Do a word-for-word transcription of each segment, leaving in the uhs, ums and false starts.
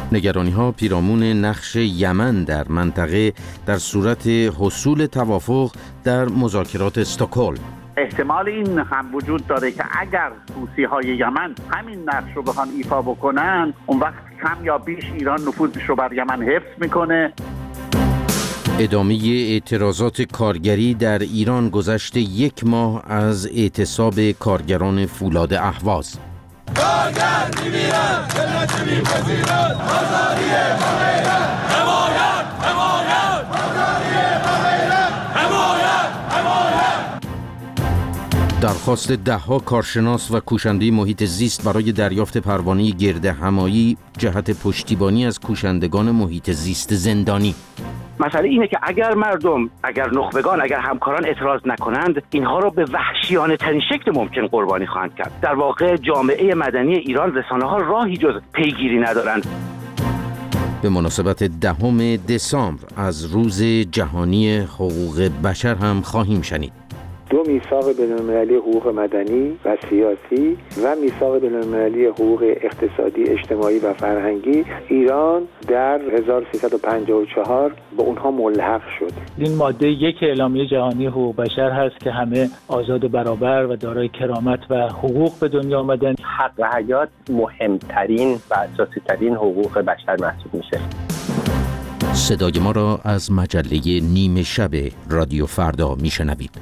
نگرانی‌ها پیرامون نقش یمن در منطقه در صورت حصول توافق در مذاکرات استکهلم. احتمال این هم وجود داره که اگر حوثی‌های یمن همین نقش رو بخوان ایفا بکنن، اون وقت کم یا بیش ایران نفوذش رو بر یمن حفظ میکنه. ادامه اعتراضات کارگری در ایران گذشت یک ماه از اعتصاب کارگران فولاد اهواز. کارگر می‌میرن، ملت می‌پذیرن، آزادی غیرت، حمایت، حمایت، آزادی غیرت، حمایت، حمایت. درخواست ده‌ها کارشناس و کوشنده محیط زیست برای دریافت پروانه گردهمایی جهت پشتیبانی از کوشندگان محیط زیست زندانی. مسئله اینه که اگر مردم، اگر نخبگان، اگر همکاران اعتراض نکنند، اینها را به وحشیانه ترین شکل ممکن قربانی خواهند کرد. در واقع جامعه مدنی ایران، رسانه‌ها راهی جز پیگیری ندارند. به مناسبت دهم دسامبر از روز جهانی حقوق بشر هم خواهیم شنید. دو میثاق بین‌المللی حقوق مدنی و سیاسی و میثاق بین‌المللی حقوق اقتصادی، اجتماعی و فرهنگی، ایران در هزار و سیصد و پنجاه و چهار به اونها ملحق شد. این ماده یک اعلامیه جهانی حقوق بشر هست که همه آزاد و برابر و دارای کرامت و حقوق به دنیا آمدن. حق حیات مهمترین و اساسی ترین حقوق بشر محسوب میشه. صدای ما را از مجله نیمه شب رادیو فردا میشنوید.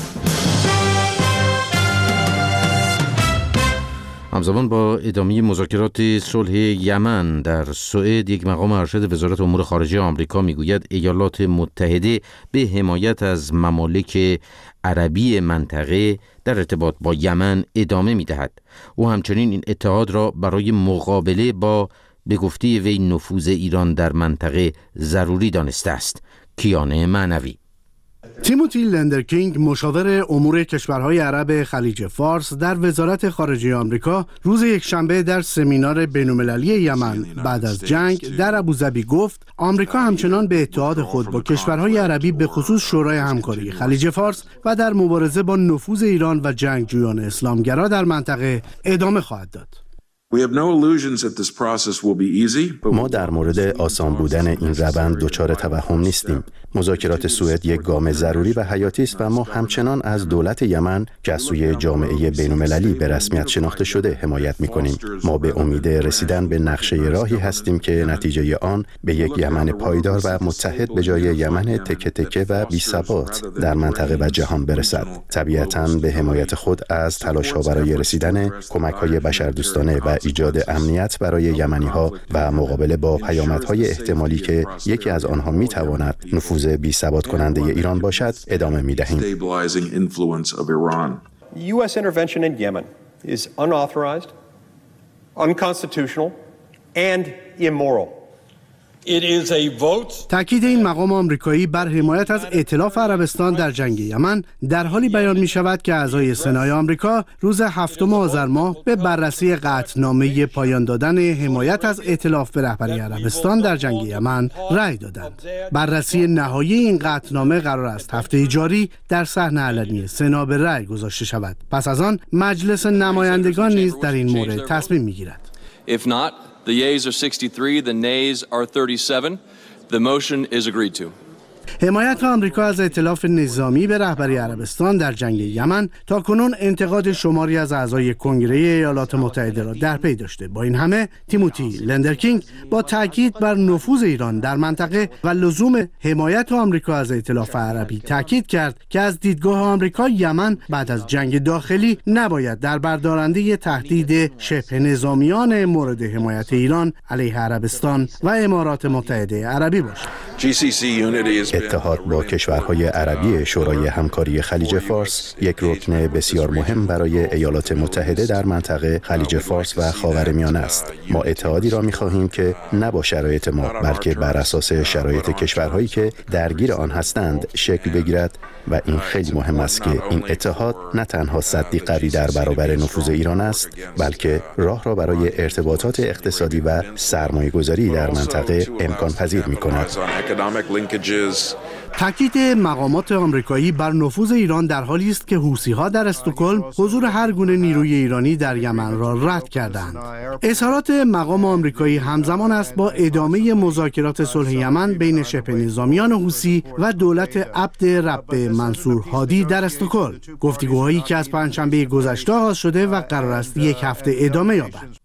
همزمان با ادامه مذاکرات صلح یمن در سوئد، یک مقام ارشد وزارت امور خارجه آمریکا میگوید ایالات متحده به حمایت از ممالک عربی منطقه در ارتباط با یمن ادامه میدهد. او همچنین این اتحاد را برای مقابله با به گفته وی نفوذ ایران در منطقه ضروری دانسته است. کیانه معنوی. تیموتی لندرکینگ، مشاور امور کشورهای عرب خلیج فارس در وزارت خارجه آمریکا، روز یکشنبه در سمینار بین‌المللی یمن بعد از جنگ در ابوظبی گفت آمریکا همچنان به اتحاد خود با کشورهای عربی به خصوص شورای همکاری خلیج فارس و در مبارزه با نفوذ ایران و جنگجویان اسلامگرا در منطقه ادامه خواهد داد. ما در مورد آسان بودن این روند دچار توهم نیستیم. مذاکرات سوئد یک گام ضروری و حیاتی است و ما همچنان از دولت یمن که از سوی جامعه بین‌المللی به رسمیت شناخته شده حمایت می‌کنیم. ما به امید رسیدن به نقشه راهی هستیم که نتیجه آن به یک یمن پایدار و متحد به جای یمن تکه تکه و بی‌ثبات در منطقه و جهان برسد. طبیعتاً به حمایت خود از تلاش‌ها برای رسیدن کمک‌های بشردوستانه و ایجاد امنیت برای یمنی‌ها و مقابله با پیامدهای احتمالی که یکی از آنها می‌تواند نفوذ بی‌ثبات کننده ایران باشد ادامه می‌دهیم. U S intervention in Yemen is unauthorized, unconstitutional and immoral. It is a vote. تأکید این مقام آمریکایی بر حمایت از ائتلاف عربستان در جنگ یمن در حالی بیان می شود که اعضای سنای آمریکا روز هفتم آذر ماه به بررسی قطعنامه پایان دادن حمایت از ائتلاف به رهبری عربستان در جنگ یمن رأی دادند. بررسی نهایی این قطعنامه قرار است هفته جاری در صحن علنی سنا به رأی گذاشته شود. پس از آن مجلس نمایندگان نیز در این مورد تصمیم می گیرد. If not, the yeas are sixty-three, the nays are thirty-seven. The motion is agreed to. حمایت آمریکا از ائتلاف نظامی به رهبری عربستان در جنگ یمن تاکنون انتقاد شماری از اعضای کنگره ایالات متحده را در پی داشته. با این همه تیموتی لندرکینگ با تاکید بر نفوذ ایران در منطقه و لزوم حمایت آمریکا از ائتلاف عربی تاکید کرد که از دیدگاه آمریکا یمن بعد از جنگ داخلی نباید در بردارنده تهدید شبه نظامیان مورد حمایت ایران علیه عربستان و امارات متحده عربی باشد. اتحاد با کشورهای عربی شورای همکاری خلیج فارس یک رکن بسیار مهم برای ایالات متحده در منطقه خلیج فارس و خاورمیانه است. ما اتحادی را می‌خواهیم که نه با شرایط ما بلکه بر اساس شرایط کشورهایی که درگیر آن هستند شکل بگیرد و این خیلی مهم است که این اتحاد نه تنها سدی قوی در برابر نفوذ ایران است بلکه راه را برای ارتباطات اقتصادی و سرمایه‌گذاری در منطقه امکان پذیر می‌کند. تاکید مقامات آمریکایی بر نفوذ ایران در حالی است که حوثی‌ها در استکهلم حضور هر گونه نیروی ایرانی در یمن را رد کردند. اظهارات مقام آمریکایی همزمان است با ادامه مذاکرات صلح یمن بین شبه نظامیان حوثی و دولت عبد رب منصور هادی در استکهلم. گفتگوهایی که از پنجشنبه گذشته آغاز شده و قرار است یک هفته ادامه یابد.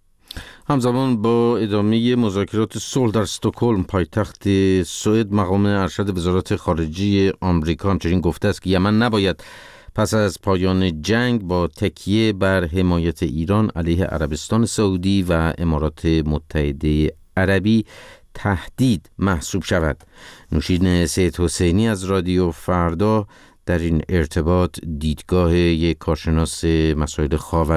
همزمان با ادامه مذاکرات صلح در استکهلم پایتخت سوئد، مقام ارشد وزارت خارجه آمریکا همچنین گفته است که یمن نباید پس از پایان جنگ با تکیه بر حمایت ایران علیه عربستان سعودی و امارات متحده عربی تهدید محسوب شود. نوشین سید حسینی از رادیو فردا در این ارتباط دیدگاه یک کارشناس مسائل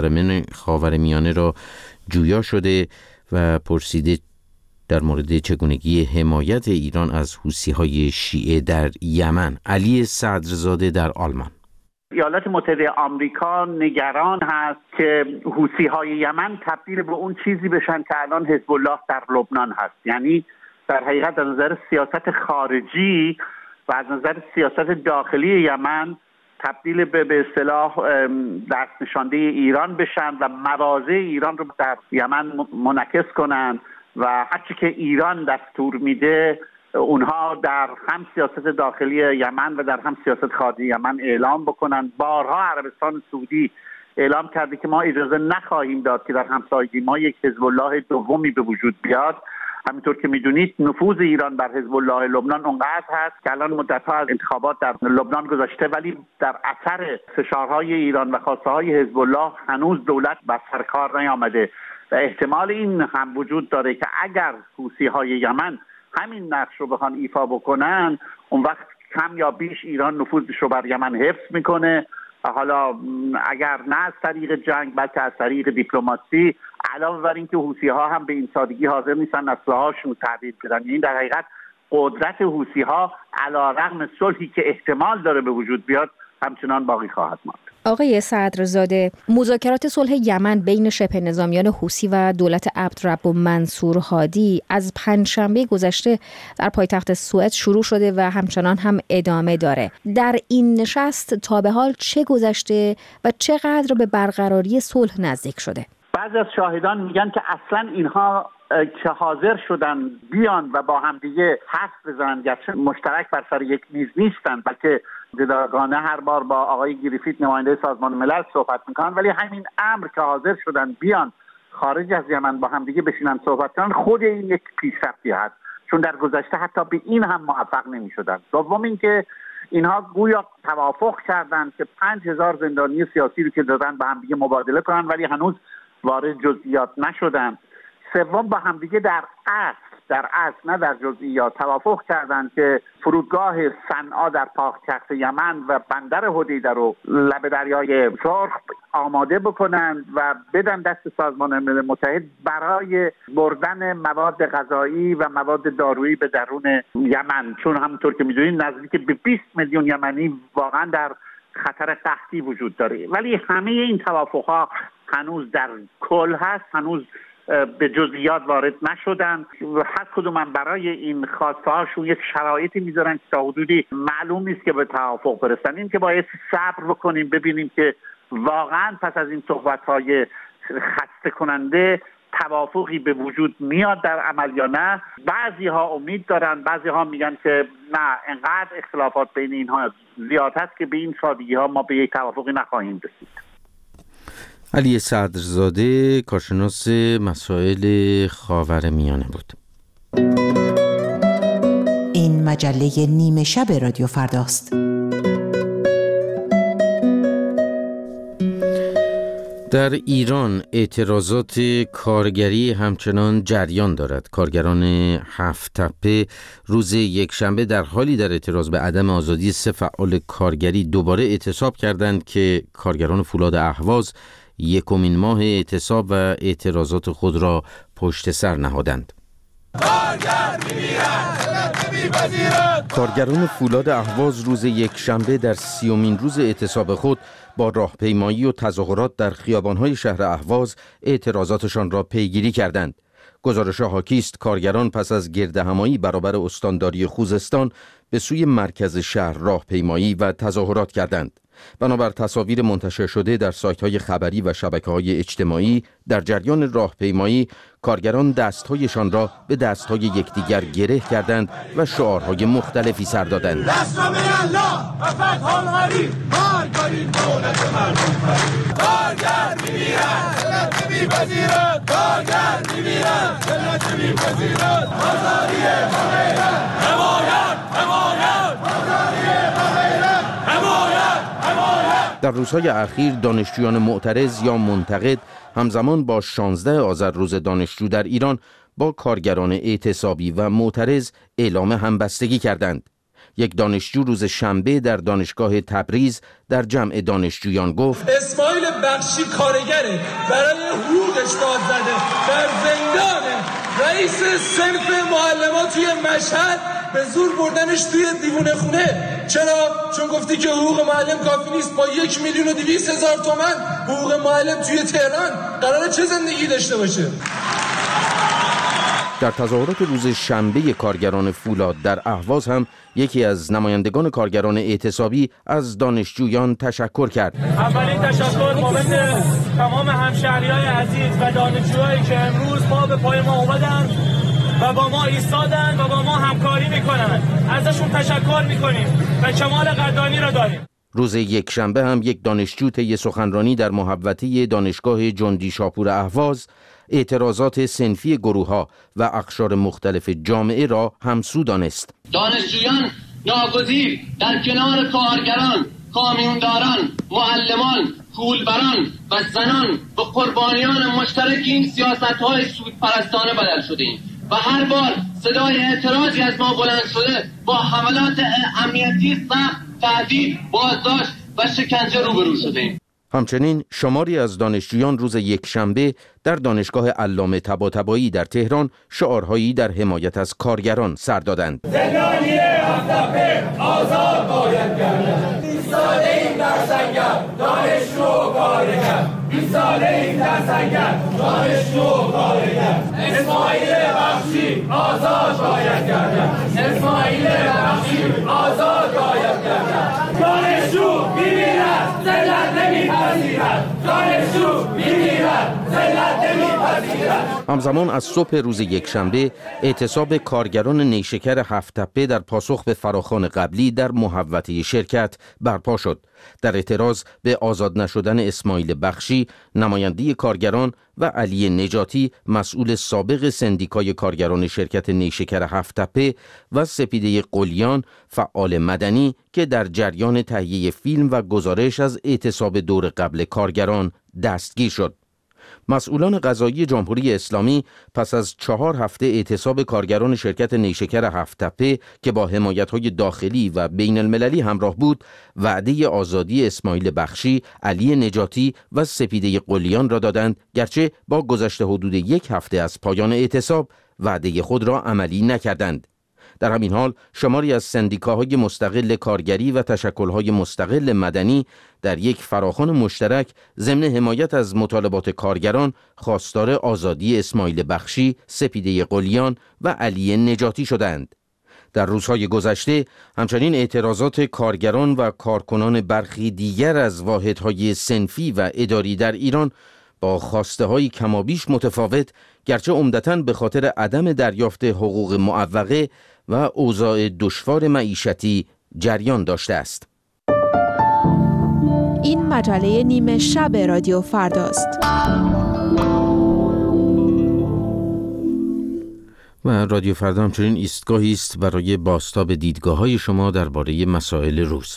خاورمیانه را جویا شده و پرسیده در مورد چگونگی حمایت ایران از حوثی‌های شیعه در یمن. علی صدرزاده در آلمان: ایالات متحده آمریکا نگران هست که حوثی‌های یمن تبدیل به اون چیزی بشن که الان حزب الله در لبنان هست. یعنی در حقیقت از نظر سیاست خارجی و از نظر سیاست داخلی یمن تبدیل به به اصطلاح دست نشانده ایران بشن و مواضع ایران رو در یمن منعکس کنن و هرچی که ایران دستور میده اونها در هم سیاست داخلی یمن و در هم سیاست خارجی یمن اعلام بکنن. بارها عربستان سعودی اعلام کرده که ما اجازه نخواهیم داد که در همسایگی ما یک حزب الله دومی به وجود بیاد. همینطور که میدونید نفوذ ایران بر حزب الله لبنان اونقدر هست که الان مدت‌ها از انتخابات در لبنان گذشته، ولی در اثر فشارهای ایران و خواسته های حزب الله هنوز دولت بر سر کار نیامده و احتمال این هم وجود داره که اگر حوثی‌های یمن همین نقش رو بخوان ایفا بکنن، اون وقت کم یا بیش ایران نفوذش رو بر یمن حفظ میکنه. حالا اگر نه از طریق جنگ بلکه از طریق دیپلماسی، علاوه بر اینکه حوثی‌ها هم به این سادگی حاضر نیستن اسلحه‌هاشون تحویل بدن. یعنی در حقیقت قدرت حوثی‌ها علیرغم صلحی که احتمال داره به وجود بیاد همچنان باقی خواهد ماند. آقای صدرزاده، مذاکرات صلح یمن بین شبه نظامیان حوثی و دولت عبد رب منصور هادی از پنجشنبه گذشته در پایتخت سوئد شروع شده و همچنان هم ادامه داره. در این نشست تا به حال چه گذشته و چقدر به برقراری صلح نزدیک شده؟ بعضی از شاهدان میگن که اصلا اینها که حاضر شدن بیان و با هم دیگه حرف بزنن، گرچه مشترک بر سر یک میز نیستن بلکه جداگانه هر بار با آقای گریفیت نماینده سازمان ملل صحبت میکنن، ولی همین امر که حاضر شدن بیان خارج از یمن با هم دیگه بشینن صحبت کنن خود این یک پیشرفتی هست، چون در گذشته حتی به این هم موفق نمیشدن. دوم اینکه اینها گویا توافق کردند که پنج هزار زندانی سیاسی رو که دادن با هم دیگه مبادله کنن، ولی هنوز وارد جزئیات نشدن. سوم با هم دیگه در اصل در اصل نه در جزئیات توافق کردند که فرودگاه صنعا در پایتخت یمن و بندر حدیده رو لب دریای سرخ آماده بکنند و بدن دست سازمان ملل متحد برای بردن مواد غذایی و مواد دارویی به درون یمن، چون همونطور که میدونید نزدیک به بیست میلیون یمنی واقعا در خطر قحطی وجود داره. ولی همه این توافقها هنوز در کل هست، هنوز به جزئیات وارد نشدن. هر کدوم هم برای این خواسته هاشون یک شرایطی میذارن که تا حدودی معلوم نیست که به توافق برسن. این که باید صبر بکنیم ببینیم که واقعا پس از این صحبت های خسته کننده توافقی به وجود میاد در عمل یا نه. بعضی ها امید دارن، بعضی ها میگن که نه، انقدر اختلافات بین اینها زیاد هست که به این سادگی ها ما به یک توافقی نخواهیم رسید. علی صدرزاده، کارشناس مسائل خاورمیانه بود. این مجله نیمه شب رادیو فرداست. در ایران اعتراضات کارگری همچنان جریان دارد. کارگران هفت تپه روز یکشنبه در حالی در اعتراض به عدم آزادی سه فعال کارگری دوباره اعتصاب کردند که کارگران فولاد اهواز یکمین ماه اعتصاب و اعتراضات خود را پشت سر نهادند. کارگران فولاد اهواز روز یکشنبه در سیومین روز اعتصاب خود با راهپیمایی و تظاهرات در خیابان‌های شهر اهواز اعتراضاتشان را پیگیری کردند. گزارش حاکی است کارگران پس از گردهمایی برابر استانداری خوزستان به سوی مرکز شهر راهپیمایی و تظاهرات کردند. بنابر تصاویر منتشر شده در سایت‌های خبری و شبکه‌های اجتماعی، در جریان راهپیمایی کارگران دست‌هایشان را به دست‌های یکدیگر گره کردند و شعارهای مختلفی سر دادند. دست را به الله و فتح القریب، کارگری دولت مردم فرید. کارگر می‌میرد، ملت می‌پذیرد. کارگر می‌میرد، ملت می‌پذیرد. آزادی و غیرت، حمایت، حمایت. آزادی و غیرت، حمایت. در روزهای اخیر دانشجویان معترض یا منتقد همزمان با شانزده آذر روز دانشجو در ایران با کارگران اعتصابی و معترض اعلام همبستگی کردند. یک دانشجو روز شنبه در دانشگاه تبریز در جمع دانشجویان گفت: اسماعیل بخشی کارگره، برای حقوقش داد زده، در زندانه. رئیس صنف معلمان توی مشهد به زور بردنش توی دیوونه خونه. چرا؟ چون گفتی که حقوق معلم کافی نیست. با یک میلیون و دویست هزار تومن حقوق معلم توی تهران قراره چه زندگی داشته باشه؟ در تظاهرات روز شنبه کارگران فولاد در اهواز هم یکی از نمایندگان کارگران اعتصابی از دانشجویان تشکر کرد. اولین تشکر بابت تمام همشهریای عزیز و دانشجوهایی که امروز ما به پای ما اومدن و با ما ایستادن و با ما همکاری میکنن. ازشون تشکر میکنیم و کمال قدردانی را داریم. روز یک شنبه هم یک دانشجو طی سخنرانی در محوطه دانشگاه جندی شاپور اهواز اعتراضات صنفی گروه‌ها و اقشار مختلف جامعه را همسو دانست. دانشجویان ناگزیر در کنار کارگران، کامیونداران، معلمان، پولبران و زنان به قربانیان مشترک این سیاست‌های سودپرستانه بدل شدیم و هر بار صدای اعتراضی از ما بلند شده با حملات امنیتی سخت، تهدید، بازداشت و شکنجه روبرو شدیم. همچنین شماری از دانشجویان روز یک شنبه در دانشگاه علامه طباطبایی در تهران شعارهایی در حمایت از کارگران سر دادند. زندانی هفت‌تپه آزاد باید گردد. ایستاده ایم در سنگر دانشجو و کارگر. ایستاده ایم در سنگر دانشجو و کارگر. اسماعیل بخشی آزاد باید گردد. اسماعیل بخشی آزاد باید گردد. دانشجو می‌میرد، ذلت نمی‌پذیرد. دانشجو می‌میرد، ذلت نمی‌پذیرد. همزمان از صبح روز یکشنبه اعتصاب کارگران نیشکر هفت‌تپه در پاسخ به فراخوان قبلی در محوطه شرکت برپا شد. در اعتراض به آزاد نشدن اسماعیل بخشی، نماینده کارگران، و علی نجاتی، مسئول سابق سندیکای کارگران شرکت نیشکر هفت‌تپه، و سپیده قلیان، فعال مدنی که در جریان تهیه فیلم و گزارش از اعتصاب دور قبل کارگران دستگیر شد. مسئولان قضایی جمهوری اسلامی پس از چهار هفته اعتصاب کارگران شرکت نیشکر هفت‌تپه که با حمایت‌های داخلی و بین المللی همراه بود، وعده آزادی اسماعیل بخشی، علی نجاتی و سپیده قلیان را دادند، گرچه با گذشت حدود یک هفته از پایان اعتصاب وعده خود را عملی نکردند. در همین حال شماری از سندیکاهای مستقل کارگری و تشکل‌های مستقل مدنی در یک فراخوان مشترک ضمن حمایت از مطالبات کارگران خواستار آزادی اسماعیل بخشی، سپیده قلیان و علی نجاتی شدند. در روزهای گذشته همچنین اعتراضات کارگران و کارکنان برخی دیگر از واحدهای صنفی و اداری در ایران با خواسته‌های کمابیش متفاوت، گرچه عمدتاً به خاطر عدم دریافت حقوق معوقه و اوضاع دشوار معیشتی جریان داشته است. این مجله نیمه شب رادیو فرداست. و رادیو فردا همچنین ایستگاهی است برای بازتاب دیدگاه‌های شما درباره مسائل روز.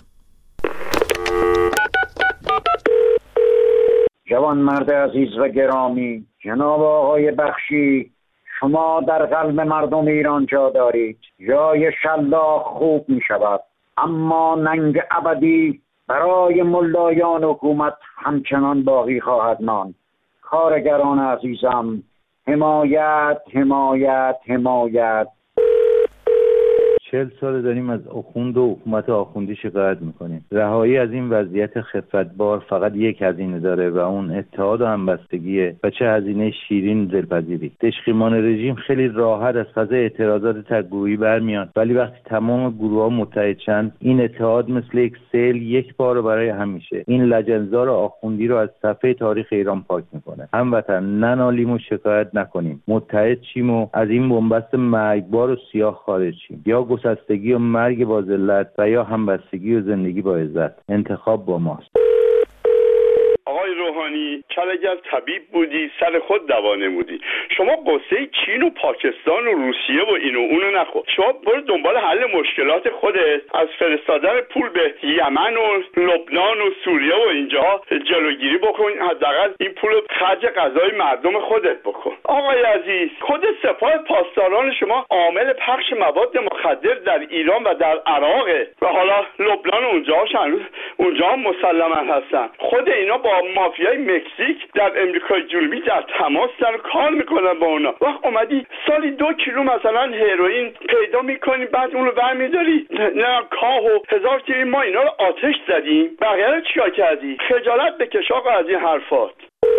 جوان مرد عزیز و گرامی، جناب آقای بخشی، شما در قلب مردم ایران جا دارید. جای شلاق خوب می شود، اما ننگ ابدی برای ملایان حکومت همچنان باقی خواهد ماند. کارگران عزیزم، حمایت، حمایت، حمایت. چهل سال داریم از آخوند و حکومت آخوندی شکایت میکنیم. رهایی از این وضعیت خفتبار فقط یک هزینه داره و اون اتحاد و همبستگیه و چه هزینه شیرین دلپذیری. دشقیمان رژیم خیلی راحت از فضای اعتراضات تک‌گروهی برمیاد، ولی وقتی تمام گروه‌ها متحد شن، این اتحاد مثل یک سیل یک بار برای همیشه این لجنزار آخوندی رو از صفحه تاریخ ایران پاک میکنه. هموطن ننالیم و شکایت نکنیم، متحد شیم و از این بنبست مرگبار و سیاه خارج شیم. یا گسستگی و مرگ با ذلت و یا همبستگی و زندگی با عزت. انتخاب با ماست. آقای روحانی، چرا اگر طبیب بودی سر خود دوا نمودی؟ شما قصه چین و پاکستان و روسیه و اینو اونو نخور. شما برو دنبال حل مشکلات خودت، از فرستادن پول به یمن و لبنان و سوریه و اینجا جلوگیری بکن. حداقل این پول خرج غذای مردم خودت بکن. آقای عزیز، خود سپاه پاسداران شما عامل پخش مواد مخدر در ایران و در عراق و حالا لبنان اونجا هنوز اونجا هم مسلما هستن. خود اینا با مافیای مکزیک در امریکای جنوبی در تماس در کار میکنن با اونا. وقت اومدی سالی دو کیلو مثلا هروئین پیدا میکنی، بعد اونو برمیداری نه کاه و هزار کیلو. ما اینا رو آتش زدیم، بقیه رو چیکار کردی؟ خجالت بکش آقا از این حرفات.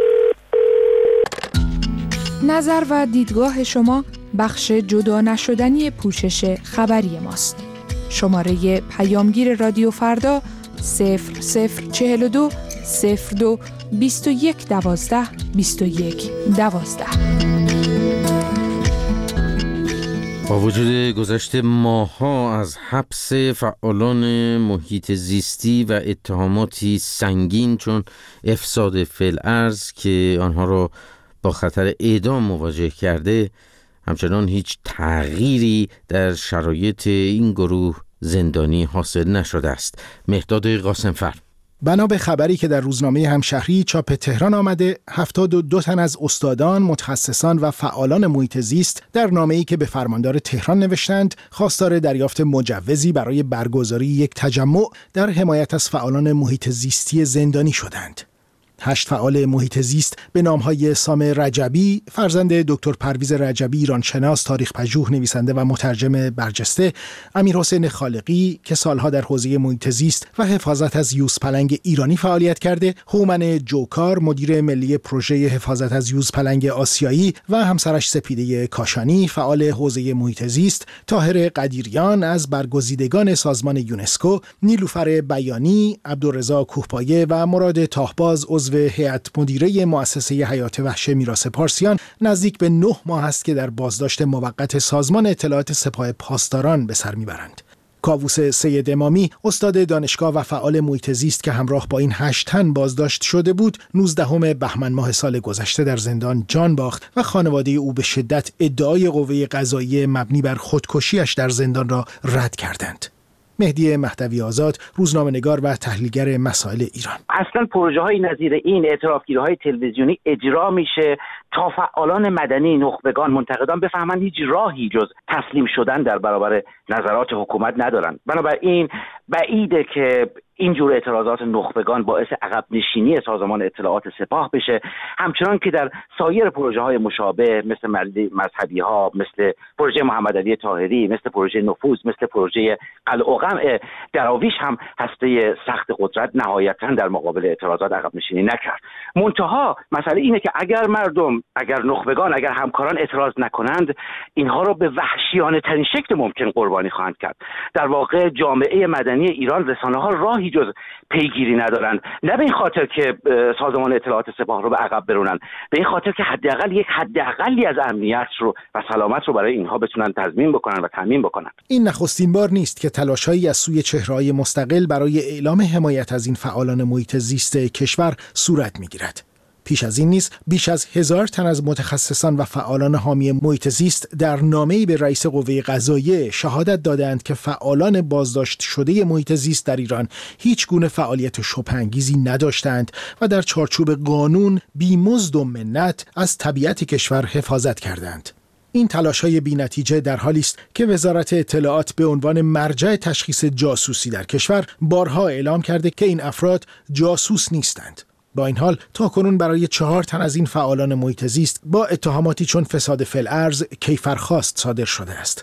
نظر و دیدگاه شما بخش جدا نشدنی پوشش خبری ماست. شماره پیامگیر رادیو فردا صفر صفر چهل و دو صفر دو بیست و یک دوازده بیست و یک دوازده. با وجود گذشته ماه‌ها از حبس فعالان محیط زیستی و اتهاماتی سنگین چون افساد فی‌الارض که آنها را با خطر اعدام مواجه کرده، همچنان هیچ تغییری در شرایط این گروه زندانی حاصل نشده است. مهداد قاسمفر. بنا به خبری که در روزنامه همشهری چاپ تهران آمده، هفتاد و دو تن از استادان، متخصصان و فعالان محیط زیست در نامه‌ای که به فرماندار تهران نوشتند، خواستار دریافت مجوزی برای برگزاری یک تجمع در حمایت از فعالان محیط زیستی زندانی شدند. هشت فعال محیط زیست به نامهای سام رجبی، فرزند دکتر پرویز رجبی ایرانشناس، تاریخ پژوه، نویسنده و مترجم برجسته، امیرحسین خالقی که سالها در حوزه محیط زیست و حفاظت از یوزپلنگ ایرانی فعالیت کرده، هومن جوکار، مدیر ملی پروژه حفاظت از یوزپلنگ آسیایی و همسرش سپیده کاشانی، فعال حوزه محیط زیست، طاهر قدیریان از برگزیدگان سازمان یونسکو، نیلوفر بیانی، عبدالرضا کوهپایه و مراد تاهباز عضو هیئت مدیره مؤسسه حیات وحش میراث پارسیان نزدیک به نه ماه است که در بازداشت موقت سازمان اطلاعات سپاه پاسداران به سر میبرند. کاووس سید امامی، استاد دانشگاه و فعال محیط زیست که همراه با این هشت تن بازداشت شده بود، نوزدهم بهمن ماه سال گذشته در زندان جان باخت و خانواده او به شدت ادعای قوه قضاییه مبنی بر خودکشیش در زندان را رد کردند. مهدی مهدوی آزاد، روزنامه‌نگار و تحلیلگر مسائل ایران. اصلا پروژه های نظیر این اعترافگیری های تلویزیونی اجرا میشه تا فعالان مدنی، نخبگان، منتقدان بفهمن هیچ راهی جز تسلیم شدن در برابر نظرات حکومت ندارن. بنابراین بعیده که اینجور اعتراضات نخبگان باعث عقب نشینی سازمان اطلاعات سپاه بشه، همچنان که در سایر پروژه های مشابه مثل مذهبی ها، مثل پروژه محمد علی طاهری، مثل پروژه نفوذ، مثل پروژه قلع و قمع دراویش هم هسته سخت قدرت نهایتاً در مقابل اعتراضات عقب نشینی نکرد. منتها مسئله اینه که اگر مردم، اگر نخبگان، اگر همکاران اعتراض نکنند، اینها را به وحشیانه ترین شکل ممکن قربانی خواهند کرد. در واقع جامعه مدنی ایران، رسانه ها راهی جز پیگیری ندارند، نه به این خاطر که سازمان اطلاعات سپاه رو به عقب برونن، به این خاطر که حداقل یک حداقلی از امنیت رو و سلامت رو برای اینها بتونن تضمین بکنن و تامین بکنن. این نخستین بار نیست که تلاش‌هایی از سوی چهره‌های مستقل برای اعلام حمایت از این فعالان محیط زیست کشور صورت می‌گیرد. پیش از این نیز بیش از هزار تن از متخصصان و فعالان حامی محیط زیست در نامه‌ای به رئیس قوه قضاییه شهادت دادند که فعالان بازداشت شده محیط زیست در ایران هیچ گونه فعالیت شبه‌انگیزی نداشتند و در چارچوب قانون بی‌مزد و منت از طبیعت کشور حفاظت کردند. این تلاش‌های بی‌نتیجه در حالی است که وزارت اطلاعات به عنوان مرجع تشخیص جاسوسی در کشور بارها اعلام کرده که این افراد جاسوس نیستند. با این حال تاکنون برای چهار تن از این فعالان محیط زیست با اتهاماتی چون فساد فی‌الارض کیفرخواست صادر شده است.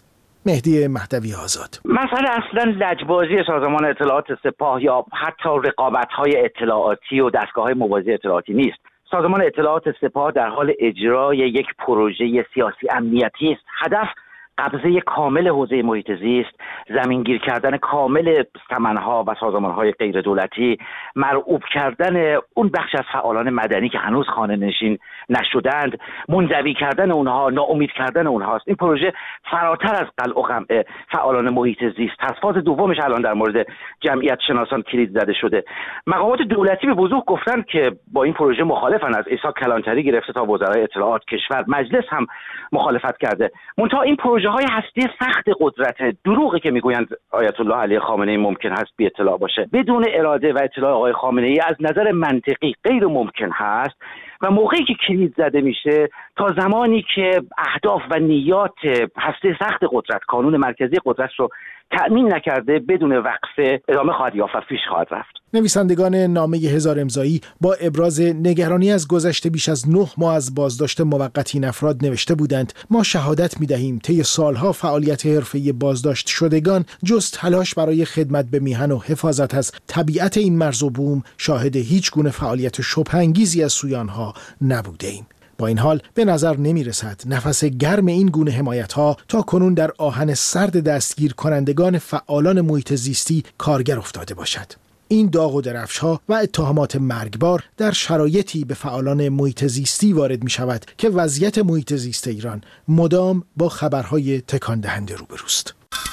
مهدی مهدوی آزاد. مسئله اصلا لجبازی سازمان اطلاعات سپاه یا حتی رقابت‌های اطلاعاتی و دستگاه‌های موازی اطلاعاتی نیست. سازمان اطلاعات سپاه در حال اجرای یک پروژه سیاسی امنیتی است. هدف قبضه کامل حوزه محیط زیست، زمینگیر کردن کامل سمنها و سازمانهای غیر دولتی، مرعوب کردن اون بخش از فعالان مدنی که هنوز خانه نشین نشدند، منزوی کردن اونها، ناامید کردن اونهاست. این پروژه فراتر از قلع و قمع فعالان محیط زیست هست. فاز دومش الان در مورد جمعیت شناسان کلید زده شده. مقامات دولتی به وضوح گفتن که با این پروژه مخالفن، از عیسی کلانتری گرفته تا وزرای اطلاعات کشور، مجلس هم مخالفت کرده. منتها این پروژه های هستی سخت قدرت، دروغی که میگویند آیت الله علی خامنه ای ممکن هست بی اطلاع باشه، بدون اراده و اطلاع آقای خامنه ای از نظر منطقی غیر ممکن هست و موقعی که کلید زده میشه تا زمانی که اهداف و نیات هستی سخت قدرت، کانون مرکزی قدرت رو تأمین نکرده، بدون وقفه ادامه خواهد یافت و پیش خواهد رفت. نویسندگان نامه هزار امضایی با ابراز نگرانی از گذشته بیش از نه ماه از بازداشت موقت این افراد نوشته بودند: ما شهادت می‌دهیم طی سالها فعالیت حرفه‌ای بازداشت شدگان جز تلاش برای خدمت به میهن و حفاظت از طبیعت این مرز و بوم شاهد هیچ گونه فعالیت شبه‌انگیزی از سوی آنها نبوده‌ایم. با این حال به نظر نمی رسد نفس گرم این گونه حمایت ها تا کنون در آهن سرد دستگیر کنندگان فعالان محیط زیستی کارگر افتاده باشد. این داغ و درفش ها و اتهامات مرگبار در شرایطی به فعالان محیط زیستی وارد می شود که وضعیت محیط زیست ایران مدام با خبرهای تکان دهنده روبروست.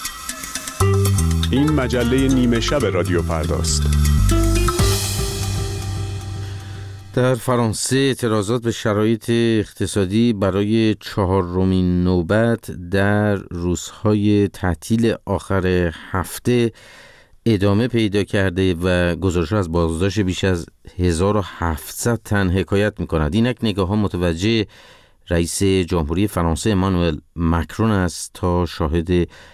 این مجله نیمه شب رادیو فرداست. در فرانسه اعتراضات به شرایط اقتصادی برای چهارمین نوبت در روزهای تعطیل آخر هفته ادامه پیدا کرده و گزارش از بازداشت بیش از هزار و هفتصد تن حکایت می‌کند. اینک نگاه‌ها متوجه رئیس جمهوری فرانسه امانوئل مکرون است تا شاهد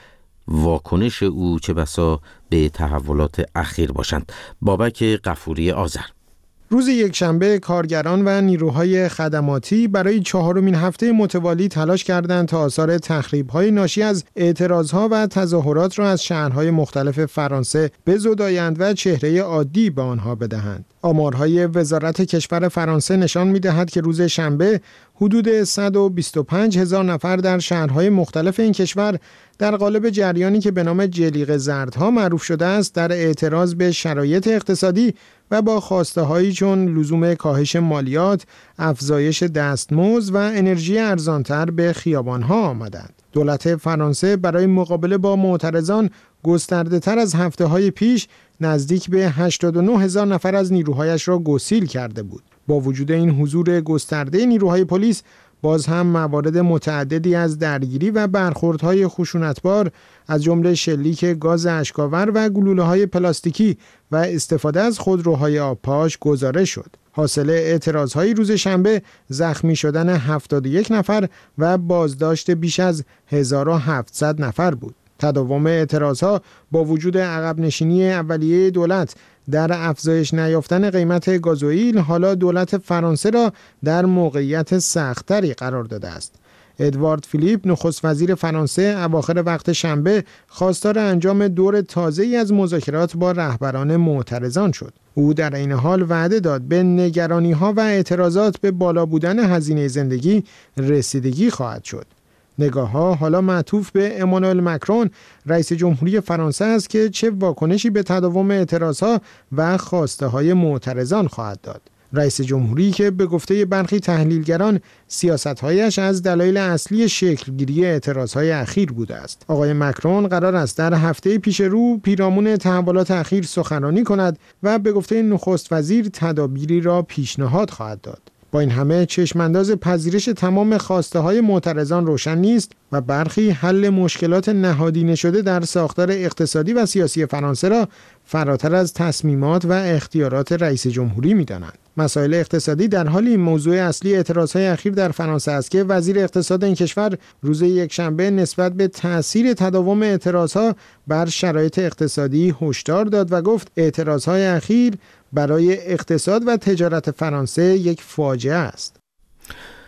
واکنش او چه بسا به تحولات اخیر باشند. بابک غفوری آذر. روز یکشنبه کارگران و نیروهای خدماتی برای چهارمین هفته متوالی تلاش کردند تا آثار تخریب‌های ناشی از اعتراضها و تظاهرات را از شهرهای مختلف فرانسه بزدایند و چهره عادی به آنها بدهند. آمارهای وزارت کشور فرانسه نشان می‌دهد که روز شنبه حدود صد و بیست و پنج هزار نفر در شهرهای مختلف این کشور در قالب جریانی که به نام جلیقه زردها معروف شده است در اعتراض به شرایط اقتصادی و با خواسته‌هایی چون لزوم کاهش مالیات، افزایش دستمزد و انرژی ارزانتر به خیابان‌ها آمدند. دولت فرانسه برای مقابله با معترضان گسترده‌تر از هفته‌های پیش نزدیک به هشتاد و نه هزار نفر از نیروهایش را گسیل کرده بود. با وجود این حضور گسترده نیروهای پلیس، باز هم موارد متعددی از درگیری و برخوردهای خشونتبار از جمله شلیک گاز اشک‌آور و گلوله‌های پلاستیکی و استفاده از خودروهای آبپاش گزارش شد. حاصل اعتراضهای روز شنبه زخمی شدن هفتاد و یک نفر و بازداشت بیش از هزار و هفتصد نفر بود. تداوم اعتراضها با وجود عقب نشینی اولیه دولت در افزایش نیافتن قیمت گازوئیل حالا دولت فرانسه را در موقعیت سخت‌تری قرار داده است. ادوارد فیلیپ نخست وزیر فرانسه اواخر وقت شنبه خواستار انجام دور تازه‌ای از مذاکرات با رهبران معترضان شد. او در این حال وعده داد به نگرانی‌ها و اعتراضات به بالا بودن هزینه زندگی رسیدگی خواهد شد. نگاه‌ها حالا معطوف به امانوئل مکرون رئیس جمهوری فرانسه است که چه واکنشی به تداوم اعتراضها و خواسته‌های معترضان خواهد داد. رئیس جمهوری که به گفته برخی تحلیلگران سیاست‌هایش از دلایل اصلی شکلگیری اعتراضهای اخیر بوده است. آقای مکرون قرار است در هفته پیش رو پیرامون تحولات اخیر سخنرانی کند و به گفته نخست وزیر تدابیری را پیشنهاد خواهد داد. با این همه چشمانداز پذیرش تمام خواسته های معترضان روشن نیست و برخی حل مشکلات نهادینه شده در ساختار اقتصادی و سیاسی فرانسه را فراتر از تصمیمات و اختیارات رئیس جمهوری می‌دانند. مسائل اقتصادی در حالی موضوع اصلی اعتراضهای اخیر در فرانسه است که وزیر اقتصاد این کشور روز یکشنبه نسبت به تأثیر تداوم اعتراضها بر شرایط اقتصادی هشدار داد و گفت اعتراضهای اخیر برای اقتصاد و تجارت فرانسه یک فاجعه است.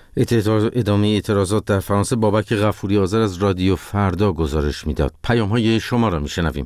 ادامه اعتراضات در فرانسه. بابک غفوری آذر از رادیو فردا گزارش میداد. پیام های شما را میشنویم.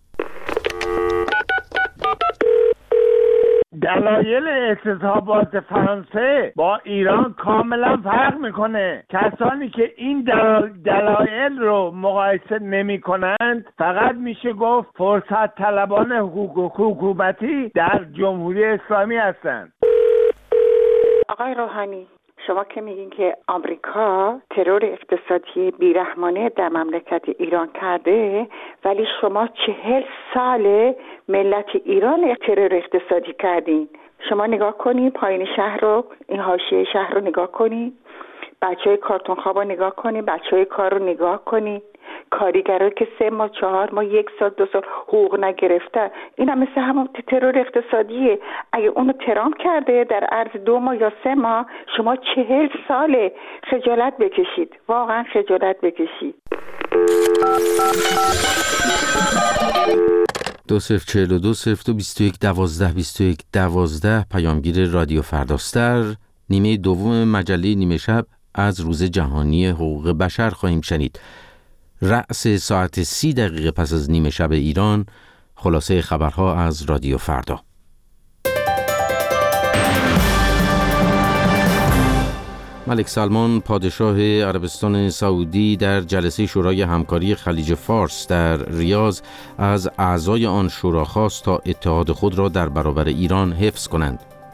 دلایل اعتصابات فرانسه با ایران کاملا فرق میکنه. کسانی که این دلایل رو مقایسه نمی کنند فقط میشه گفت فرصت طلبان حکومتی در جمهوری اسلامی هستند. آقای روحانی، شما که میگین که آمریکا ترور اقتصادی بیرحمانه در مملکت ایران کرده، ولی شما چهل سال ملت ایران ترور اقتصادی کردین. شما نگاه کنین پایین شهر رو، این حاشیه شهر رو نگاه کنین، بچه های کارتون خواب رو نگاه کنین، بچه های کار رو نگاه کنین، کارگرایی که سه ماه چهار ماه یک سال دو سال حقوق نگرفتن. این هم مثل همون ترور اقتصادیه. اگه اونو ترامپ کرده در عرض دو ماه یا سه ماه، شما چهل ساله خجالت بکشید، واقعا خجالت بکشید. دو صفر چهل و دو صفر دو بیست و یک دوازده بیست و یک دوازده پیامگیر رادیو فرداستر. نیمه دوم مجله نیمه شب از روز جهانی حقوق بشر خواهیم شنید. رأس ساعت سی دقیقه پس از نیمه شب ایران، خلاصه خبرها از رادیو فردا. ملک سلمان پادشاه عربستان سعودی در جلسه شورای همکاری خلیج فارس در ریاض از اعضای آن شورا خواست تا اتحاد خود را در برابر ایران حفظ کنند.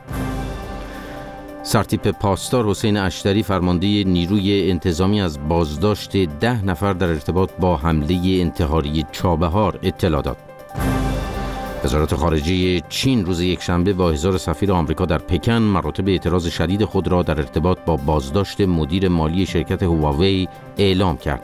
سرتیپ پاسدار حسین اشتری فرمانده نیروی انتظامی از بازداشت ده نفر در ارتباط با حمله انتحاری چابهار اطلاع داد. وزارت خارجه چین روز یکشنبه با حضور سفیر آمریکا در پکن مراتب اعتراض شدید خود را در ارتباط با بازداشت مدیر مالی شرکت هواوی اعلام کرد.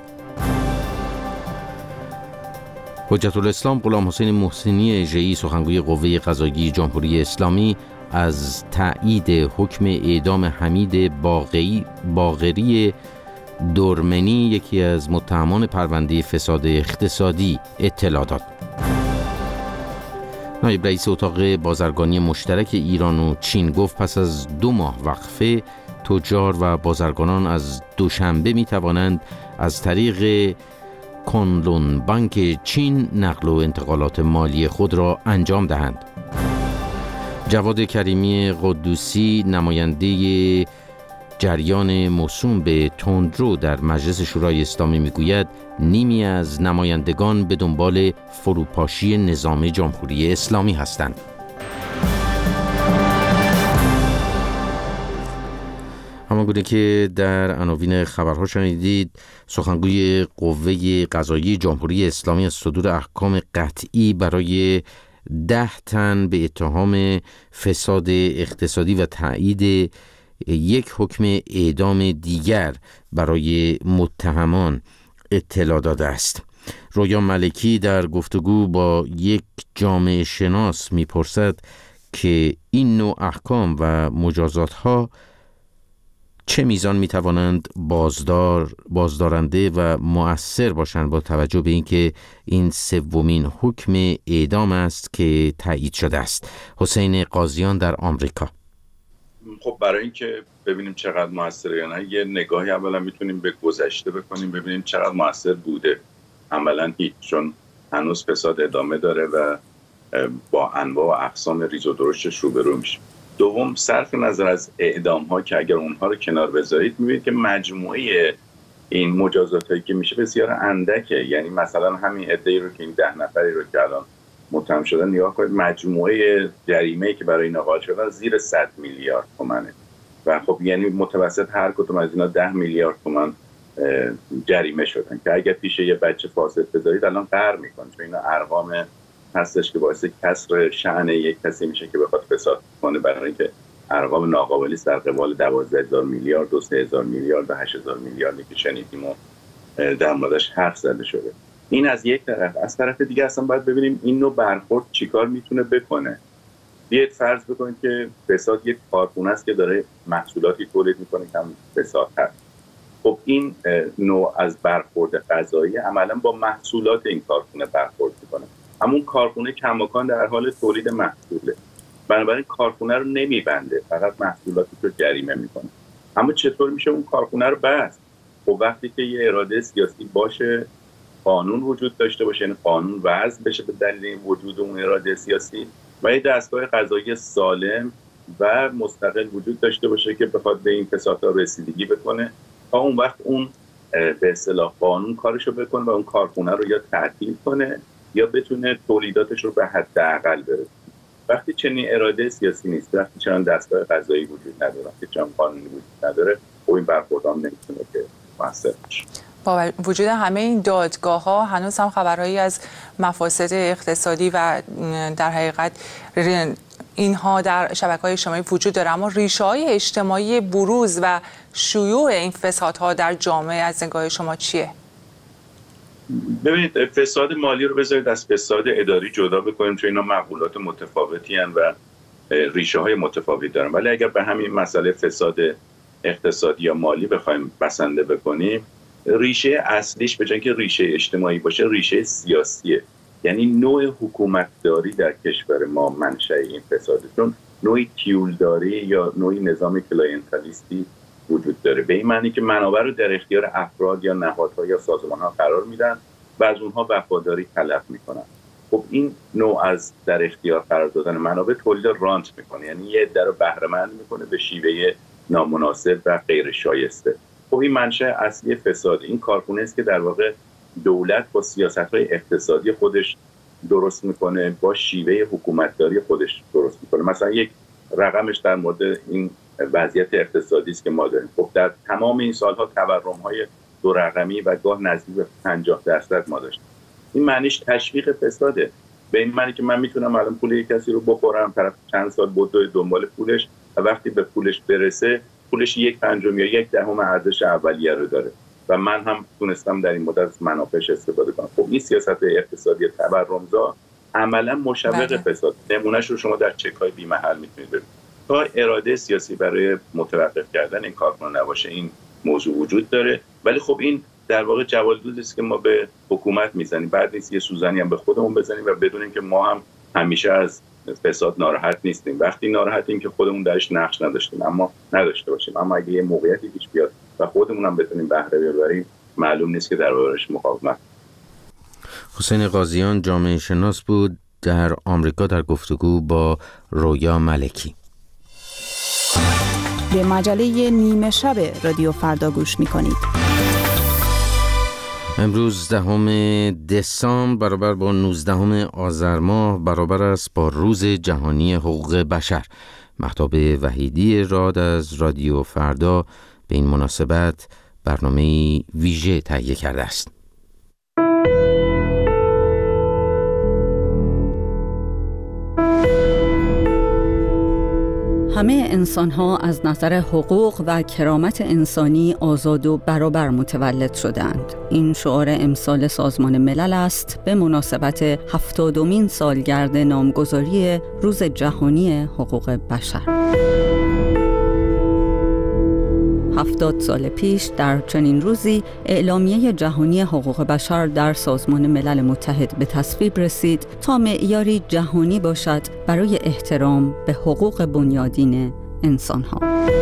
حجت الاسلام غلام حسین محسنی ژئی سخنگوی قوه قضاییه جمهوری اسلامی از تایید حکم اعدام حمید باقری باقری دورمنی، یکی از متهمان پرونده فساد اقتصادی، اطلاع داد. نایب رئیس اتاق بازرگانی مشترک ایران و چین گفت پس از دو ماه وقفه تجار و بازرگانان از دوشنبه می توانند از طریق کنلون بانک چین نقل و انتقالات مالی خود را انجام دهند. جواد کریمی قدوسی نماینده جریان موسوم به تندرو در مجلس شورای اسلامی میگوید نیمی از نمایندگان به دنبال فروپاشی نظام جمهوری اسلامی هستند. همانگونه که در عناوین خبرها شنیدید، سخنگوی قوه قضاییه جمهوری اسلامی از صدور احکام قطعی برای ده تن به اتهام فساد اقتصادی و تایید یک حکم اعدام دیگر برای متهمان اطلاع داده است. رویا ملکی در گفتگو با یک جامعه شناس میپرسد که این نوع احکام و مجازات‌ها چه میزان میتوانند بازدار بازدارنده و مؤثر باشند با توجه به اینکه این سومین حکم اعدام است که تایید شده است. حسین قاضیان در آمریکا. خب برای اینکه ببینیم چقدر موثره یا نه، یه نگاهی اولا میتونیم به گذشته بکنیم ببینیم چقدر موثر بوده. عملا هیچ، چون هنوز فساد ادامه داره و با انواع و اقسام ریز و درشتش روبرو میشه. دوم، صرف نظر از اعدام ها که اگر اونها رو کنار بذارید میبینید که مجموعه این مجازات هایی که میشه بسیار اندکه. یعنی مثلا همین عده‌ای رو که این ده نفری رو که الان متهم شدن نگاه کنید، مجموعه جریمه‌ای که برای اینا قائل شدن زیر صد میلیارد تومانه و خب یعنی متوسط هر کدوم از اینا ده میلیارد تومان جریمه شدن که اگر پیش یه بچه فاسد بذارید الان قهر میکنه، چون اینا ارقام هستش که باعث کسر شأن یک کسی میشه که بخواد فساد کنه، برای اینکه ارقام ناقابلی در قبال دوازده هزار میلیارد و سه هزار میلیارد و هشت هزار میلیاردی که شنیدیم و در موردش حرف زده شده. این از یک طرف. از طرف دیگه اصلا باید ببینیم این نوع برخورد چیکار میتونه بکنه. بیاید فرض بکنید که فساد یک کارخونه است که داره محصولاتی تولید میکنه که هم فساد هست. خب این نوع از برخورد قضایی عملا با محصولات این کارخونه برخورد میکنه. همون کارخونه کماکان در حال تولید محصوله، بنابراین کارخونه رو نمیبنده، فقط محصولاتی رو جریمه میکنه. اما چطور میشه اون کارخونه رو بست؟ خب وقتی که یه اراده سیاسی باشه، قانون وجود داشته باشه، یعنی قانون وضع بشه به دلیل وجود اون اراده سیاسی و یه دستگاه قضایی سالم و مستقل وجود داشته باشه که بخواد به این فسادها رسیدگی بکنه، تا اون وقت اون به اصطلاح قانون کارشو بکنه و اون کارخونه رو یا تعطیل کنه یا بتونه تولیداتش رو به حداقل برسونه. وقتی چنین اراده سیاسی نیست، وقتی چنان دستگاه قضایی وجود نداره، وقتی چنان قانونی وجود نداره، خب این برخوردام نمیتونه که موثر باشه. با وجود همه این دادگاه ها هنوز هم خبرهایی از مفاسد اقتصادی و در حقیقت اینها در شبکه‌های اجتماعی وجود داره، اما ریشه‌های اجتماعی بروز و شیوع این فسادها در جامعه از نگاه شما چیه؟ ببینید، فساد مالی رو بذارید از فساد اداری جدا بکنیم، چون اینا مقولات متفاوتی هستند و ریشه‌های متفاوتی دارن. ولی اگر به همین مسئله فساد اقتصادی یا مالی بخوایم بسنده بکنیم، ریشه اصلیش به جای اینکه ریشه اجتماعی باشه، ریشه سیاسیه. یعنی نوع حکومتداری در کشور ما منشأ این فساده، چون نوعی تیولداری یا نوعی نظام کلاینتالیستی وجود داره، به این معنی که منابع رو در اختیار افراد یا نهادها یا سازمان‌ها قرار میدن و از اونها وفاداری طلب میکنن. خب این نوع از در اختیار قرار دادن منابع تولید رانت میکنه، یعنی یه عده رو بهره مند میکنه به شیوه نامناسب و غیر شایسته. خب این منشأ اصلی فساد. این کارخونه است که در واقع دولت با سیاست‌های اقتصادی خودش درست میکنه، با شیوه حکومتداری خودش درست میکنه. مثلا یک رقمش در مورد این وضعیت اقتصادی است که ما داریم. خب در تمام این سالها تورم‌های دو رقمی و گاه نزدیک به پنجاه درصد ما داشتیم. این معنیش تشویق فساده. به این معنی که من میتونم الان پول یک کسی رو بخورم، طرف چند سال بدوی دنبال پولش و وقتی به پولش برسه، پولش یک پنجم یا یک دهم ارزش اولیه رو داره و من هم تونستم در این مدت از منافعش استفاده کنم. خب این سیاست اقتصادی تورمزا عملا مشوق فساد. نمونهش رو شما در چک‌های بی‌محل میتونید ببینید. تا اراده سیاسی برای متوقف کردن این کارخونه نباشه، این موضوع وجود داره. ولی خب این در واقع جوالدود است که ما به حکومت میزنیم. بعد نیست یه سوزنی هم به خودمون بزنیم و بدونیم که ما هم همیشه از فساد ناراحت نیستیم. وقتی ناراحتیم که خودمون درش نقش نداشتیم، اما نداشته باشیم. اما اگه یه موقعیتی پیش بیاد و خودمون هم بتونیم بهره ببریم، معلوم نیست که در برابرش مقاومت. حسین قاضیان جامعه شناس بود در آمریکا در گفتگو با رویا ملکی. به مجله نیمه شب رادیو فردا گوش می‌کنید. امروز دهم دسامبر برابر با نوزدهم آذر ماه برابر است با روز جهانی حقوق بشر. مهتاب وحیدی راد از رادیو فردا به این مناسبت برنامه ویژه تهیه کرده است. همه انسان‌ها از نظر حقوق و کرامت انسانی آزاد و برابر متولد شدند. این شعار امسال سازمان ملل است به مناسبت هفتادمین سالگرد نامگذاری روز جهانی حقوق بشر. هفتاد سال پیش در چنین روزی اعلامیه جهانی حقوق بشر در سازمان ملل متحد به تصویب رسید تا معیاری جهانی باشد برای احترام به حقوق بنیادین انسان‌ها.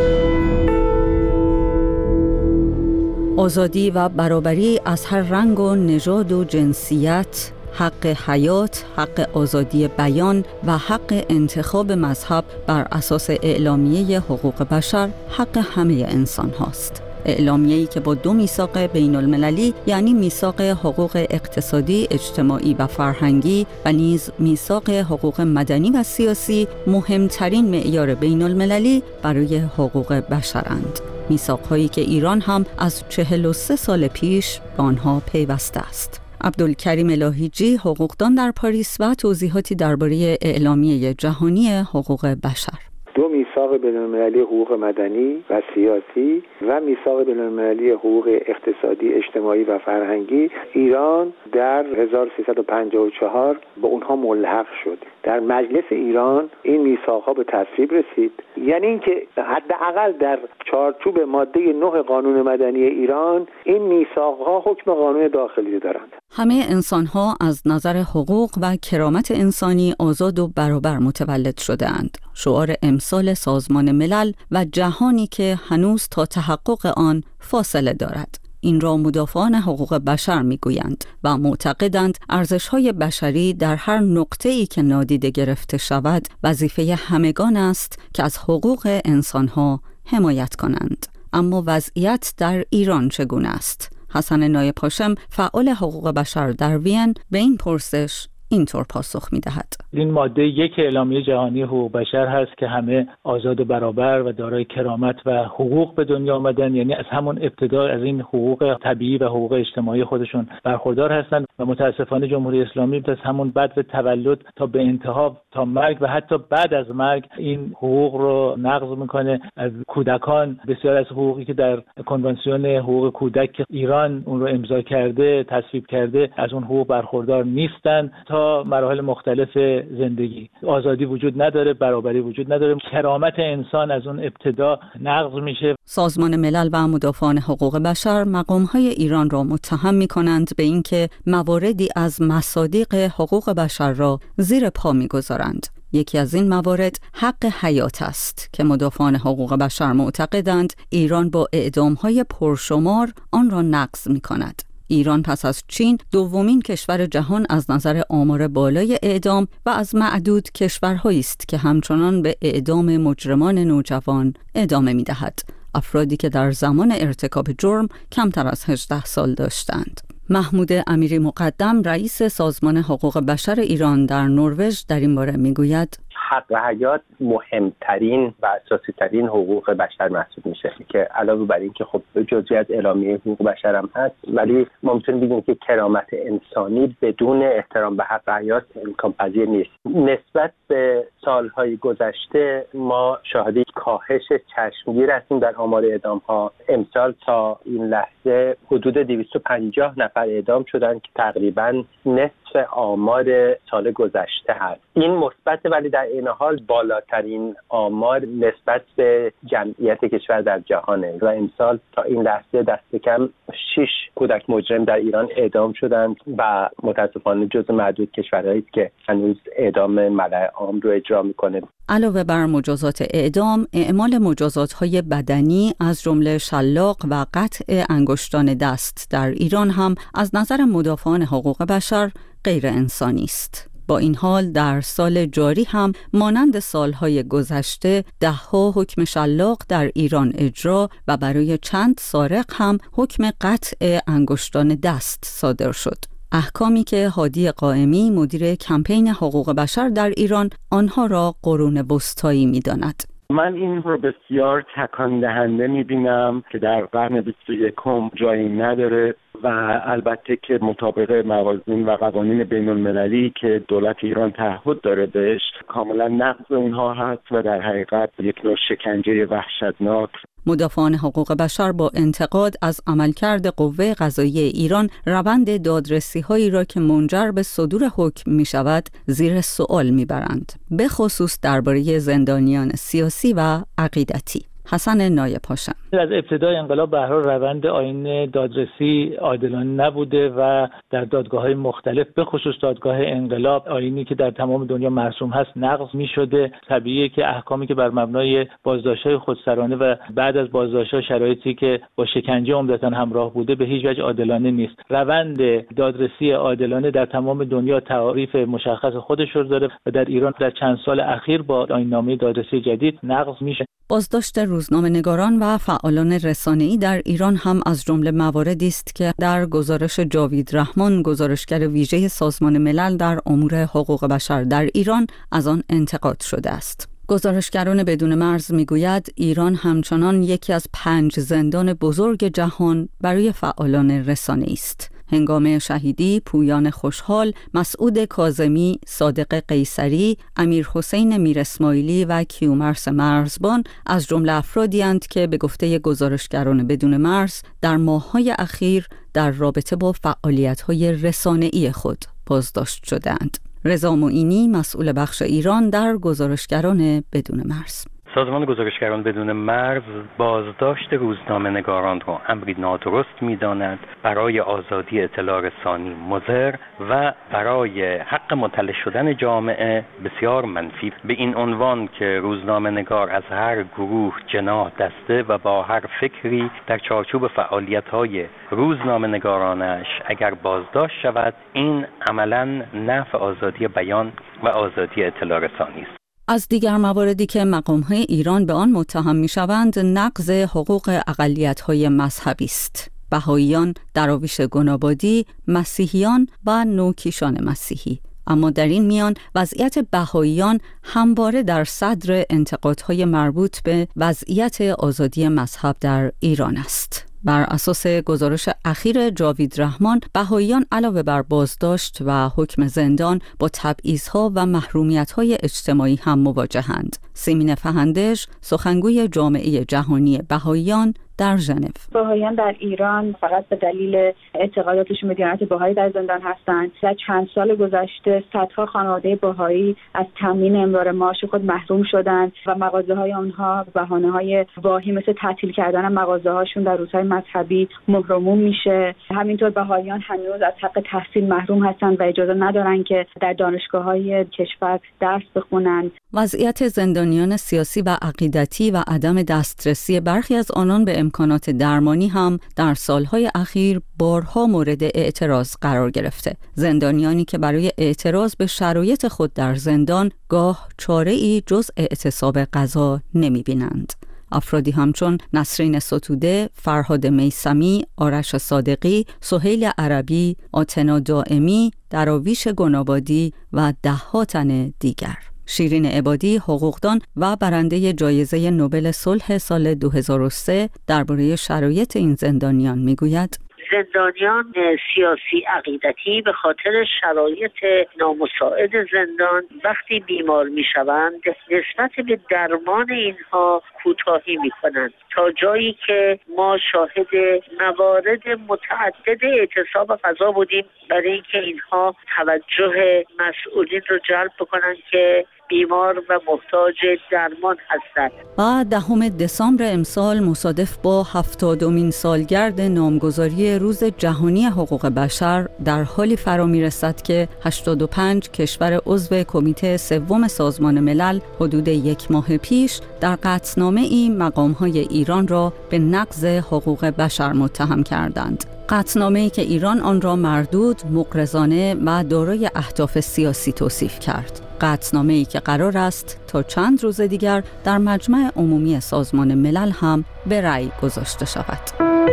آزادی و برابری از هر رنگ و نژاد و جنسیت، حق حیات، حق آزادی بیان و حق انتخاب مذهب بر اساس اعلامیه حقوق بشر حق همه انسان هاست. اعلامیه‌ای که با دو میثاق بین المللی یعنی میثاق حقوق اقتصادی، اجتماعی و فرهنگی و نیز میثاق حقوق مدنی و سیاسی مهمترین معیار بین المللی برای حقوق بشرند. میثاق‌هایی که ایران هم از چهل و سه سال پیش به آنها پیوسته است. عبدالکریم الهیجی، حقوقدان در پاریس و توضیحاتی درباره اعلامیه جهانی حقوق بشر. دو میثاق بین‌المللی حقوق مدنی و سیاسی و میثاق بین‌المللی حقوق اقتصادی، اجتماعی و فرهنگی، ایران در هزار و سیصد و پنجاه و چهار به اونها ملحق شد. در مجلس ایران این میثاق‌ها به تصویب رسید، یعنی اینکه حداقل در چارچوب ماده نه قانون مدنی ایران این میثاق‌ها حکم قانون داخلی دارند. همه انسان‌ها از نظر حقوق و کرامت انسانی آزاد و برابر متولد شده‌اند. شعار امسال سازمان ملل و جهانی که هنوز تا تحقق آن فاصله دارد. این را مدافعان حقوق بشر میگویند و معتقدند ارزش‌های بشری در هر نقطه‌ای که نادیده گرفته شود وظیفه همگان است که از حقوق انسان‌ها حمایت کنند. اما وضعیت در ایران چگونه است؟ حسن نایب هاشم، فعال حقوق بشر در وین، به این پرسش اینطور پاسخ می‌دهد. این ماده یک اعلامیه جهانی حقوق بشر هست که همه آزاد و برابر و دارای کرامت و حقوق به دنیا آمدن، یعنی از همون ابتدا از این حقوق طبیعی و حقوق اجتماعی خودشون برخوردار هستند و متاسفانه جمهوری اسلامی از همون بعد تولد تا به انتها تا مرگ و حتی بعد از مرگ این حقوق رو نقض میکنه. از کودکان بسیار از حقوقی که در کنوانسیون حقوق کودک که ایران اون رو امضا کرده تصویب کرده از اون حقوق برخوردار نیستن. تا مراحل مختلف زندگی آزادی وجود نداره، برابری وجود نداره، کرامت انسان از اون ابتدا نقض میشه. سازمان ملل و مدافعان حقوق بشر مقام‌های ایران را متهم می‌کنند به اینکه مواردی از مصادیق حقوق بشر را زیر پا می‌گذارند. یکی از این موارد حق حیات است که مدافعان حقوق بشر معتقدند ایران با اعدام‌های پرشمار آن را نقض می‌کند. ایران پس از چین دومین کشور جهان از نظر آمار بالای اعدام و از معدود کشورهایی است که همچنان به اعدام مجرمان نوجوان ادامه می‌دهد، افرادی که در زمان ارتکاب جرم کمتر از هجده سال داشتند. محمود امیری مقدم، رئیس سازمان حقوق بشر ایران در نروژ، در این باره میگوید حق حیات مهمترین و اساسی ترین حقوق بشر محسوب میشه که علاوه بر این که خب جزئی از اعلامیه حقوق بشر هم هست، ولی ما میتونیم بگیم که کرامت انسانی بدون احترام به حق حیات امکان پذیر نیست. نسبت به سالهای گذشته ما شاهد کاهش چشمگیر هستیم در آمار اعدام ها. امسال تا این لحظه حدود دویست و پنجاه نفر اعدام شدن که تقریباً نصف آمار سال گذشته هست. این مثبت، ولی در این حال بالاترین آمار نسبت به جمعیت کشور در جهانه و امسال تا این لحظه دست کم شش کودک مجرم در ایران اعدام شدند و متاسفانه جزو معدود کشورهایی که هنوز اعدام ملأ عام رو اجرا میکنه. علاوه بر مجازات اعدام، اعمال مجازات‌های بدنی از جمله شلاق و قطع انگشتان دست در ایران هم از نظر مدافعان حقوق بشر غیر انسانی است. با این حال در سال جاری هم مانند سالهای گذشته ده‌ها حکم شلاق در ایران اجرا و برای چند سارق هم حکم قطع انگشتان دست صادر شد. احکامی که هادی قائمی، مدیر کمپین حقوق بشر در ایران، آنها را قرون وسطایی می‌داند. من این رو بسیار تکان دهنده می‌بینم که در قرن بیست و یکم جایی نداره و البته که مطابق موازین و قوانین بین المللی که دولت ایران تعهد داره بهش کاملا نقض اونها هست و در حقیقت یک نوع شکنجه وحشتناک. مدافعان حقوق بشر با انتقاد از عملکرد قوه قضاییه ایران روند دادرسی‌هایی را که منجر به صدور حکم می‌شود زیر سوال می‌برند، به خصوص درباره زندانیان سیاسی و عقیدتی. حسن نایب هاشم: از ابتدای انقلاب به هر حال روند آیین دادرسی عادلانه نبوده و در دادگاه‌های مختلف به خصوص دادگاه انقلاب آیینی که در تمام دنیا مرسوم هست نقض می‌شده. طبیعیه که احکامی که بر مبنای بازداشت‌های خودسرانه و بعد از بازداشت‌ها شرایطی که با شکنجه عمدتاً همراه بوده به هیچ وجه عادلانه نیست. روند دادرسی عادلانه در تمام دنیا تعریف مشخص خودش رو داره و در ایران در چند سال اخیر با آیین‌نامه دادرسی جدید نقض میشه. بازداشت روزنامه‌نگاران و فعالان رسانه‌ای در ایران هم از جمله مواردی است که در گزارش جاوید رحمان، گزارشگر ویژه سازمان ملل در امور حقوق بشر در ایران، از آن انتقاد شده است. گزارشگران بدون مرز میگوید ایران همچنان یکی از پنج زندان بزرگ جهان برای فعالان رسانه‌ای است. هنگام شهیدی پویان خوشحال، مسعود کاظمی، صادق قیصری، امیر حسین میر اسماعیلی و کیومرث مرزبان از جمله افرادی اند که به گفته گزارشگران بدون مرز در ماه‌های اخیر در رابطه با فعالیت‌های رسانه‌ای خود بازداشت شدند. رضا معینی، مسئول بخش ایران در گزارشگران بدون مرز: سازمان گزارشگران بدون مرز بازداشت روزنامه‌نگاران را امری نادرست می‌داند، برای آزادی اطلاع رسانی مضر و برای حق مطلع شدن جامعه بسیار منفی. به این عنوان که روزنامه‌نگار از هر گروه، جناح، دسته و با هر فکری در چارچوب فعالیت‌های روزنامه‌نگارانش اگر بازداشت شود، این عملاً نفی آزادی بیان و آزادی اطلاع رسانی است. از دیگر مواردی که مقام‌های ایران به آن متهم می‌شوند، نقض حقوق اقلیت‌های مذهبی است. بهائیان، دراویش گنابادی، مسیحیان و نوکیشان مسیحی. اما در این میان وضعیت بهائیان همواره در صدر انتقادهای مربوط به وضعیت آزادی مذهب در ایران است. بر اساس گزارش اخیر جاوید رحمان، بهائیان علاوه بر بازداشت و حکم زندان با تبعیض‌ها و محرومیت‌های اجتماعی هم مواجهند. سیمین فهندش، سخنگوی جامعه جهانی بهائیان در ژنو: بهائیان در ایران فقط به دلیل اعتقاداتشون به دیانت بهایی در زندان هستند. در چند سال گذشته صدها خانواده بهایی از تامین امرار معاش خود محروم شدند و مغازه‌های آنها به بهانه‌های واهی مثل تعطیل کردن مغازه‌هاشون در روزهای مذهبی مهرموم میشه. همینطور بهائیان هنوز از حق تحصیل محروم هستند و اجازه ندارن که در دانشگاه‌های کشور درس بخونند. وضعیت زندانیان سیاسی و عقیدتی و عدم دسترسی برخی از آنان به امکانات درمانی هم در سالهای اخیر بارها مورد اعتراض قرار گرفته. زندانیانی که برای اعتراض به شرایط خود در زندان گاه چاره‌ای جز اعتصاب غذا نمی‌بینند. افرادی همچون نسرین ستوده، فرهاد میثمی، آرش صادقی، سهیل عربی، آتنا دائمی، دراویش گنابادی و ده‌ها تن دیگر. شیرین عبادی، حقوقدان و برنده جایزه نوبل صلح سال دو هزار و سه درباره شرایط این زندانیان میگوید: زندانیان سیاسی عقیدتی به خاطر شرایط نامساعد زندان وقتی بیمار میشوند نسبت به درمان اینها کوتاهی میکنند، تا جایی که ما شاهد موارد متعدد اعتصاب غذا بودیم برای اینکه اینها توجه مسئولین رو جلب بکنند که بیمار و محتاج درمان هستند. و دهم دسامبر امسال مصادف با هفتادمین سالگرد نامگذاری روز جهانی حقوق بشر در حالی فرا میرسد که هشتاد و پنج کشور عضو کمیته سوم سازمان ملل حدود یک ماه پیش در قطعنامه ای مقام‌های ایران را به نقض حقوق بشر متهم کردند. قطعنامه‌ای که ایران آن را مردود، مغرضانه و دارای اهداف سیاسی توصیف کرد. قطعنامه‌ای که قرار است تا چند روز دیگر در مجمع عمومی سازمان ملل هم به رأی گذاشته شود.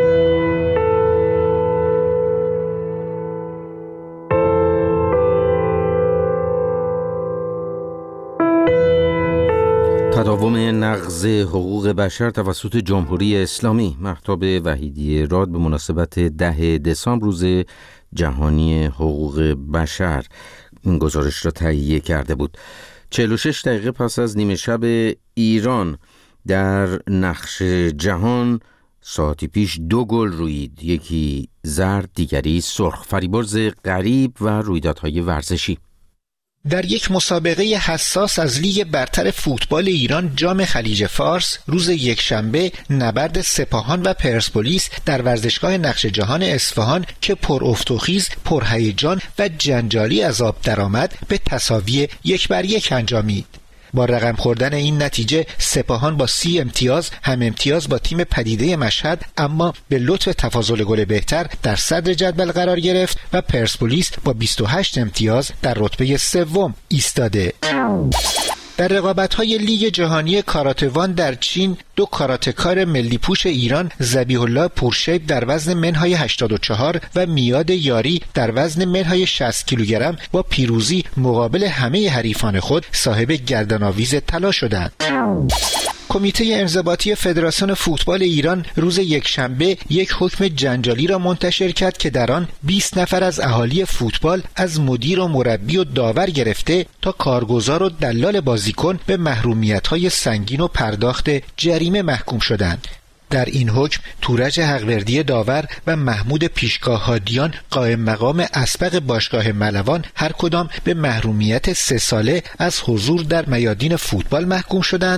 تداوم نقض حقوق بشر توسط جمهوری اسلامی. مهتاب وحیدی راد به مناسبت ده دسامبر روز جهانی حقوق بشر این گزارش را تهیه کرده بود. چهل و شش دقیقه پس از نیمه شب ایران در نقش جهان ساعتی پیش دو گل رویید، یکی زرد دیگری سرخ، فریبرز غریب و رویدادهای ورزشی. در یک مسابقه حساس از لیگ برتر فوتبال ایران جام خلیج فارس روز یکشنبه نبرد سپاهان و پرسپولیس در ورزشگاه نقش جهان اصفهان که پر افت و خیز، پر هیجان و جنجالی از آب درآمد به تساوی یک بر یک انجامید. با رقم خوردن این نتیجه سپاهان با سی امتیاز هم امتیاز با تیم پدیده مشهد اما به لطف تفاضل گل بهتر در صدر جدول قرار گرفت و پرسپولیس با بیست و هشت امتیاز در رتبه سوم ایستاده. در رقابت‌های لیگ جهانی کاراتوان در چین دو کاراتکار ملی پوش ایران ذبیح الله پورشیب در وزن منهای هشتاد و چهار و میاد یاری در وزن منهای شصت کیلوگرم با پیروزی مقابل همه حریفان خود صاحب گردن‌آویز طلا شدند. کمیته انضباطی فدراسیون فوتبال ایران روز یکشنبه یک حکم جنجالی را منتشر کرد که در آن بیست نفر از اهالی فوتبال از مدیر و مربی و داور گرفته تا کارگزار و دلال بازیکن به محرومیت‌های سنگین و پرداخت جریمه محکوم شدند. در این حکم تورج حقوردی داور و محمود پیشگاه هادیان قائم مقام اسبق باشگاه ملوان هر کدام به محرومیت سه ساله از حضور در میادین فوتبال محکوم شدند.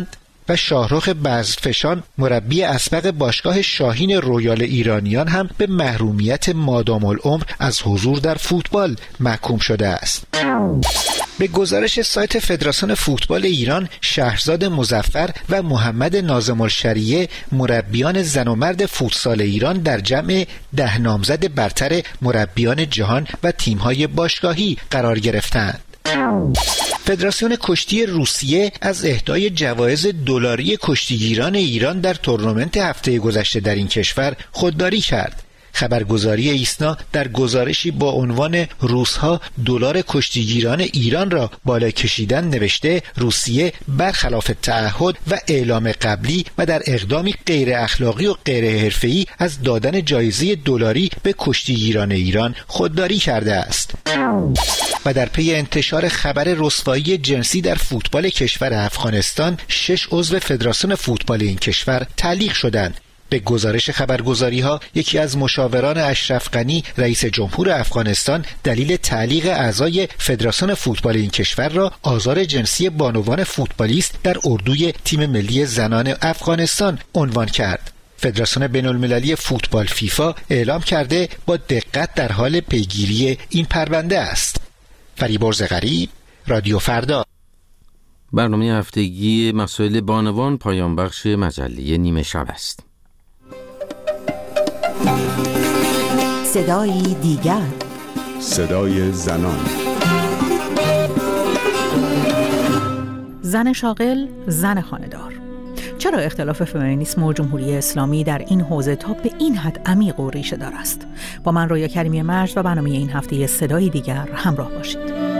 و شاهرخ بزفشان مربی اسبق باشگاه شاهین رویال ایرانیان هم به محرومیت مادام العمر از حضور در فوتبال محکوم شده است. به گزارش سایت فدراسیون فوتبال ایران، شهرزاد مظفر و محمد ناظم الشریعه مربیان زن و مرد فوتسال ایران در جمع ده نامزد برتر مربیان جهان و تیم‌های باشگاهی قرار گرفتند. فدراسیون کشتی روسیه از اهدای جوایز دلاری کشتیگیران ایران در تورنمنت هفته گذشته در این کشور خودداری کرد. خبرگزاری ایسنا در گزارشی با عنوان روس‌ها دلار کشتیگیران ایران را بالا کشیدن نوشته روسیه برخلاف تعهد و اعلام قبلی و در اقدامی غیر اخلاقی و غیر حرفه‌ای از دادن جایزه دلاری به کشتیگیران ایران خودداری کرده است. و در پی انتشار خبر رسوایی جنسی در فوتبال کشور افغانستان، شش عضو فدراسیون فوتبال این کشور تعلیق شدند. به گزارش خبرگزاری‌ها، یکی از مشاوران اشرف غنی رئیس جمهور افغانستان دلیل تعلیق اعضای فدراسیون فوتبال این کشور را آزار جنسی بانوان فوتبالیست در اردوی تیم ملی زنان افغانستان عنوان کرد. فدراسیون بین‌المللی فوتبال فیفا اعلام کرده با دقت در حال پیگیری این پرونده است. فریبرز غریب، رادیو فردا. برنامه هفتگی مسائل بانوان پایان بخش مجله نیمه شب است. صدای دیگر، صدای زنان. زن شاغل، زن خانه‌دار. چرا اختلاف فمینیسم و جمهوری اسلامی در این حوزه تا به این حد عمیق و ریشه دار است؟ با من رویا کریمی مجد و برنامه این هفته صدای دیگر همراه باشید.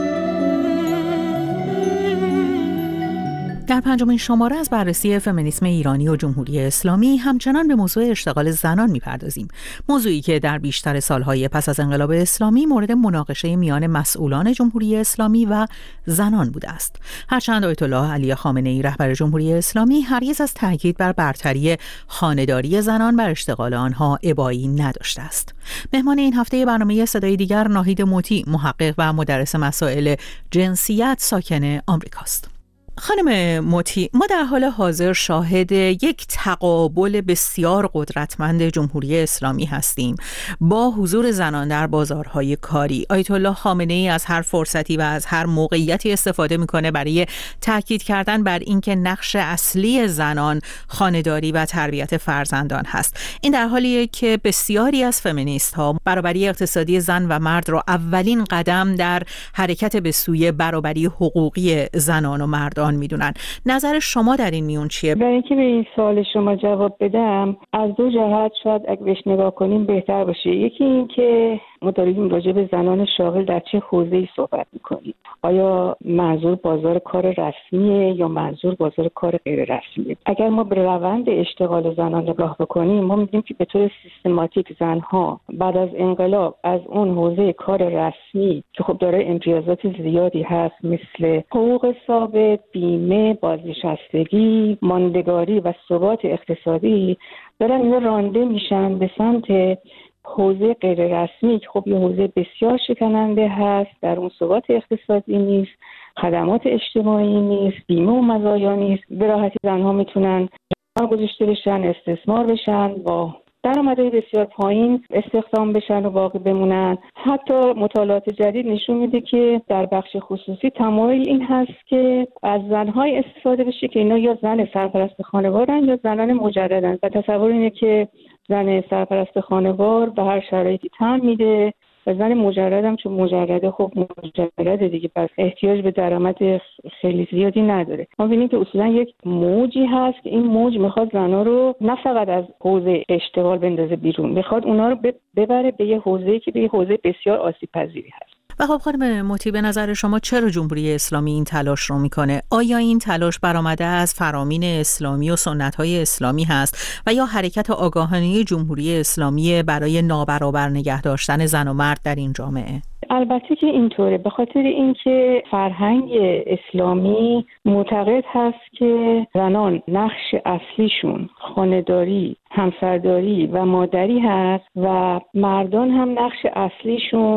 در پنجمین شماره از بررسی فمینیسم ایرانی و جمهوری اسلامی همچنان به موضوع اشتغال زنان می‌پردازیم. موضوعی که در بیشتر سالهای پس از انقلاب اسلامی مورد مناقشه میان مسئولان جمهوری اسلامی و زنان بوده است. هرچند آیت الله علی خامنه‌ای رهبر جمهوری اسلامی هرگز از تاکید بر برتری خانه‌داری زنان بر اشتغال آنها ابایی نداشته است. مهمان این هفته برنامه صدای دیگر ناهید موتی، محقق و مدرس مسائل جنسیت ساکن آمریکاست. خانم موتی، ما در حال حاضر شاهد یک تقابل بسیار قدرتمند جمهوری اسلامی هستیم با حضور زنان در بازارهای کاری. آیت الله خامنه‌ای از هر فرصتی و از هر موقعیتی استفاده میکنه برای تاکید کردن بر اینکه نقش اصلی زنان خانه‌داری و تربیت فرزندان هست. این در حالیه که بسیاری از فمینیست ها برابری اقتصادی زن و مرد را اولین قدم در حرکت به سوی برابری حقوقی زنان و مردان میدونن. نظر شما در این میون چیه؟ برای اینکه به این سوال شما جواب بدم، از دو جهت شاید اگه بهش نگاه کنیم بهتر باشه. یکی این که ما داریم راجع به زنان شاغل در چه حوزه‌ای صحبت می‌کنیم. آیا منظور بازار کار رسمیه یا منظور بازار کار غیر رسمیه؟ اگر ما به روند اشتغال زنان نگاه بکنیم، ما می‌بینیم که به طور سیستماتیک زنها بعد از انقلاب از اون حوزه کار رسمی که خب داره امتیازات زیادی هست مثل حقوق ثابت، بیمه، بازنشستگی، ماندگاری و ثبات اقتصادی، دارن اینا رانده میشن به سمت حوزه غیر رسمی که خب یه حوزه بسیار شکننده هست، در اون ثبات اقتصادی نیست، خدمات اجتماعی نیست، بیمه و مزایا نیست. به راحتی زنها میتونن گذاشته بشن، استثمار بشن، با درآمدهای بسیار پایین استخدام بشن و باقی بمونن. حتی مطالعات جدید نشون میده که در بخش خصوصی تمایل این هست که از زنهای استفاده بشه که اینا یا زن سرپرست خانوارن یا زنان مجردن و تصور اینه که زن سرپرست خانوار به هر شرایطی تن میده و زن مجرد هم چون مجرده خب مجرده دیگه، پس احتیاج به درآمد خیلی زیادی نداره. ما ببینیم که اصولا یک موجی هست که این موج میخواد زنها رو نه فقط از حوزه اشتغال بندازه بیرون، میخواد اونا رو ببره به یه حوزه‌ای که به یه حوزه بسیار آسیب پذیری هست. و خب خانم موتی، به نظر شما چرا جمهوری اسلامی این تلاش رو میکنه؟ آیا این تلاش برآمده از فرامین اسلامی و سنت‌های اسلامی هست و یا حرکت آگاهانه جمهوری اسلامی برای نابرابر نگه داشتن زن و مرد در این جامعه؟ البته که اینطوره، به خاطر اینکه فرهنگ اسلامی معتقد هست که زنان نقش اصلیشون خانه‌داری، همسرداری و مادری هست و مردان هم نقش اصلیشون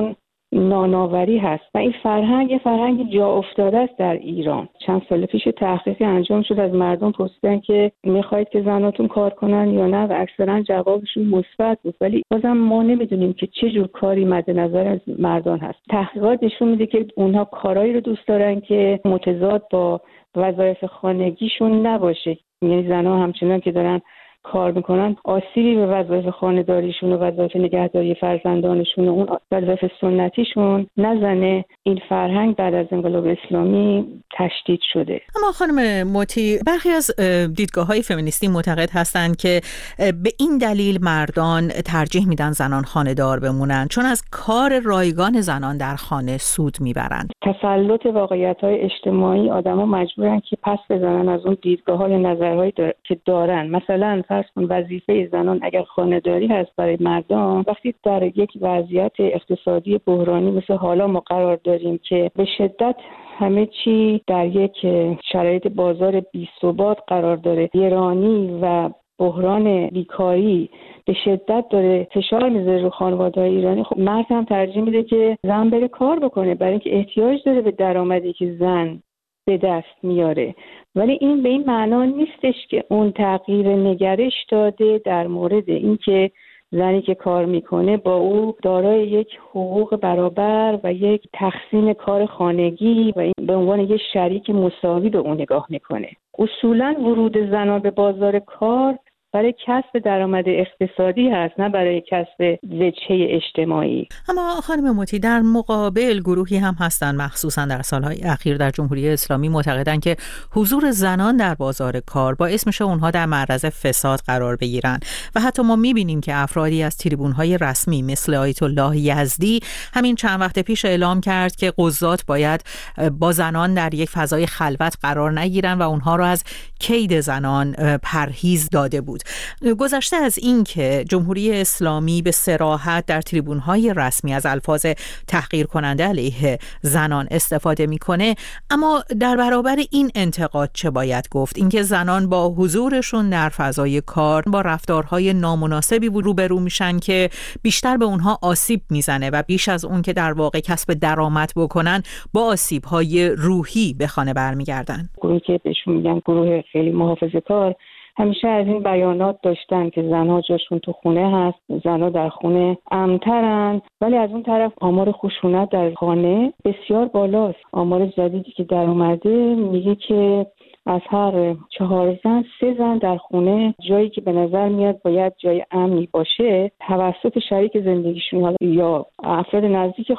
ناناوری هست و این فرهنگ یه فرهنگ جا افتاده است در ایران. چند سال پیش تحقیقی انجام شد، از مردم پرسیدن که میخواید که زناتون کار کنن یا نه و اکثرا جوابشون مثبت بود، ولی بازم ما نمیدونیم که چه جور کاری مد نظر از مردان هست. تحقیقات نشون میده که اونها کارایی رو دوست دارن که متضاد با وظایف خانگیشون نباشه، یعنی زنها همچنان که دارن کار میکنن آسیبی به وظایف خانه‌داریشون و وظایف نگهداری فرزندانشون و اون وظایف سنتیشون نزنه. این فرهنگ بعد از انقلاب اسلامی تشدید شده. اما خانم موتی، برخی از دیدگاه‌های فمینیستی معتقد هستند که به این دلیل مردان ترجیح میدن زنان خانه‌دار بمونن چون از کار رایگان زنان در خانه سود میبرند. تسلط واقعیت‌های اجتماعی آدم‌ها مجبورن که پس بزنن از اون دیدگاه‌های نظرهایی دار... که دارن. مثلا فرض کن وظیفه زنان اگر خانه‌داری هست برای مردان، وقتی در یک وضعیت اقتصادی بحرانی مثل حالا ما قرار داریم که به شدت همه چی در یک شرایط بازار بی‌ثبات قرار داره، گرانی و بحران بیکاری به شدت داره فشار میذاره رو خانواده‌های ایرانی، خب مرد هم ترجیح میده که زن بره کار بکنه برای اینکه احتیاج داره به درآمدی که زن به دست میاره. ولی این به این معنا نیستش که اون تغییر نگرش داده در مورد اینکه زنی که کار میکنه با او دارای یک حقوق برابر و یک تقسیم کار خانگی و به عنوان یک شریک مساوی به اون نگاه میکنه. اصولاً ورود زنان به بازار کار برای کسب درآمد اقتصادی هست، نه برای کسب وجهه اجتماعی. اما خانم موتی، در مقابل گروهی هم هستند مخصوصا در سالهای اخیر در جمهوری اسلامی معتقدند که حضور زنان در بازار کار باعث میشه اونها در معرض فساد قرار بگیرن و حتی ما میبینیم که افرادی از تریبونهای رسمی مثل آیت الله یزدی همین چند وقت پیش اعلام کرد که قضات باید با زنان در یک فضای خلوت قرار نگیرن و اونها رو از کید زنان پرهیز داده بود. گذشته از این که جمهوری اسلامی به صراحت در تریبون‌های رسمی از الفاظ تحقیر کننده علیه زنان استفاده می‌کنه، اما در برابر این انتقاد چه باید گفت؟ اینکه زنان با حضورشون در فضای کار با رفتارهای نامناسبی روبرو میشن که بیشتر به اونها آسیب میزنه و بیش از اون که در واقع کسب درآمد بکنن با آسیب‌های روحی به خانه برمیگردن. گروهی که بهشون میگن گروه خیلی محافظه‌کار همیشه از این بیانات داشتن که زنها جاشون تو خونه هست، زنها در خونه امن‌ترن، ولی از اون طرف آمار خشونت در خانه بسیار بالاست. آمار جدیدی که در اومده میگه که از هر چهار زن سه زن در خونه جایی که به نظر میاد باید جای امنی باشه توسط شریک زندگیشون یا افراد نزدیک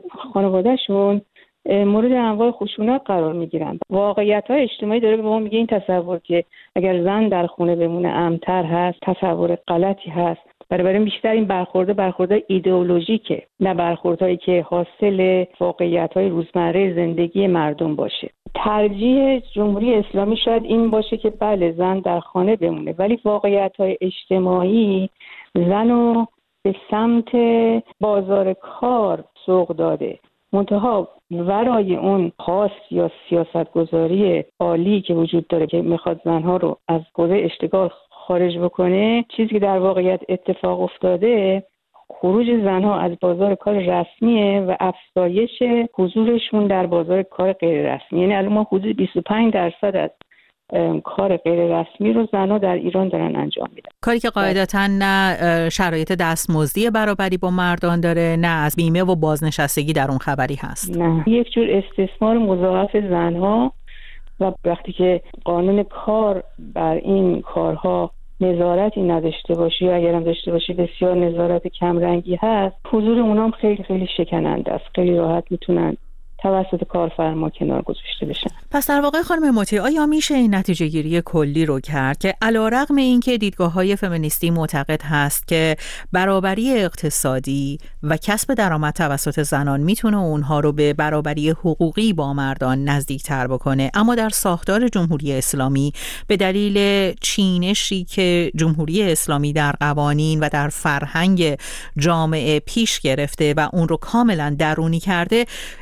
خانوادهشون مورد انواع خشونت قرار میگیرن. واقعیت‌های اجتماعی داره به ما میگه این تصور که اگر زن در خونه بمونه امن‌تر هست تصور غلطی هست. برای بیشتر این برخورده برخورده ایدئولوژیکه، نه برخوردهایی که حاصل واقعیت‌های روزمره زندگی مردم باشه. ترجیح جمهوری اسلامی شاید این باشه که بله زن در خانه بمونه، ولی واقعیت‌های اجتماعی زنو به سمت بازار کار سوق داده. منتها ورای اون خاص یا سیاستگذاری عالی که وجود داره که میخواد زنها رو از حوزه اشتغال خارج بکنه، چیزی که در واقعیت اتفاق افتاده خروج زنها از بازار کار رسمیه و افزایش حضورشون در بازار کار غیر رسمی. یعنی الان ما حدود بیست و پنج درصد از کار غیر رسمی رو زنها در ایران دارن انجام میدن، کاری که قاعدتاً نه شرایط دستمزدی برابری با مردان داره، نه از بیمه و بازنشستگی در اون خبری هست. نه، یک جور استثمار مضاعف زنها و وقتی که قانون کار بر این کارها نظارتی نداشته باشه یا اگرم داشته باشه بسیار نظارت کمرنگی هست، حضور اونام خیلی خیلی شکننده است، خیلی راحت میتونن توسط کارفرما کنار گذاشته بشن. پس در واقع خانم موتی، آیا میشه این نتیجه گیری کلی رو کرد که علیرغم اینکه دیدگاه‌های فمینیستی معتقد هست که برابری اقتصادی و کسب درآمد توسط زنان میتونه اونها رو به برابری حقوقی با مردان نزدیکتر بکنه، اما در ساختار جمهوری اسلامی به دلیل چینشی که جمهوری اسلامی در قوانین و در فرهنگ جامعه پیش گرفته و اون رو کاملا درونی کرده،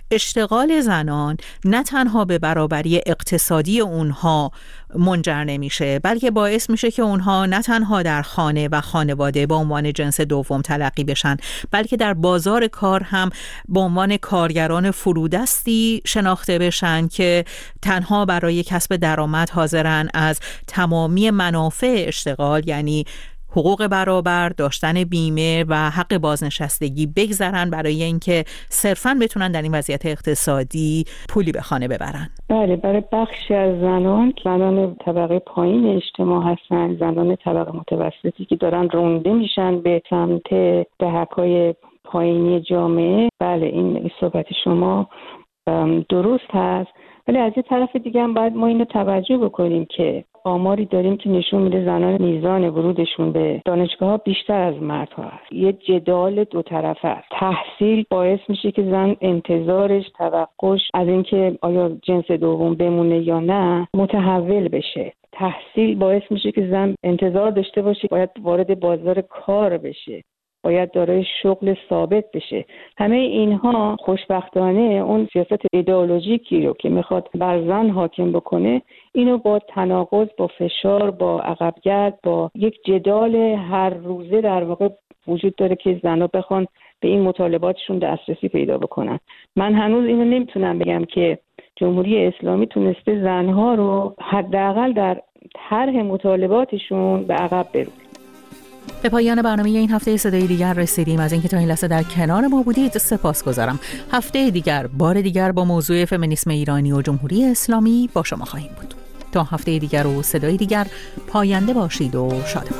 اشتغال زنان نه تنها به برابری اقتصادی اونها منجر نمیشه، بلکه باعث میشه که اونها نه تنها در خانه و خانواده به عنوان جنس دوم تلقی بشن، بلکه در بازار کار هم به عنوان کارگران فرودستی شناخته بشن که تنها برای کسب درآمد حاضرن از تمامی منافع اشتغال، یعنی حقوق برابر، داشتن بیمه و حق بازنشستگی بگذرن برای اینکه صرفاً بتونن در این وضعیت اقتصادی پولی به خانه ببرن. بله، برای بخشی از زنان، زنان طبقه پایین اجتماع هستن، زنان طبقه متوسطی که دارن رونده میشن به سمت دهک‌های پایینی جامعه، بله این صحبت شما درست هست. ولی از یه طرف دیگه هم باید ما اینو توجه بکنیم که آماری داریم که نشون میده زنان میزان ورودشون به دانشگاه بیشتر از مردها هست. یه جدال دو طرفه است. تحصیل باعث میشه که زن انتظارش، توقعش از اینکه آیا جنس دوم بمونه یا نه متحول بشه. تحصیل باعث میشه که زن انتظار داشته باشه باید وارد بازار کار بشه، باید دارای شغل ثابت بشه. همه اینها خوشبختانه اون سیاست ایدئولوژیکی رو که میخواد بر زن حاکم بکنه، اینو با تناقض، با فشار، با عقبگرد، با یک جدال هر روزه در واقع وجود داره که زنها بخوان به این مطالباتشون دسترسی پیدا بکنن. من هنوز اینو نمیتونم بگم که جمهوری اسلامی تونسته زنها رو حداقل در طرح مطالباتشون به عقب برونه. به پایان برنامه این هفته صدای دیگر رسیدیم. از اینکه تا این لحظه در کنار ما بودید سپاسگزارم. هفته دیگر بار دیگر با موضوع فمینیسم ایرانی و جمهوری اسلامی با شما خواهیم بود. تا هفته دیگر و صدای دیگر، پاینده باشید و شادمان.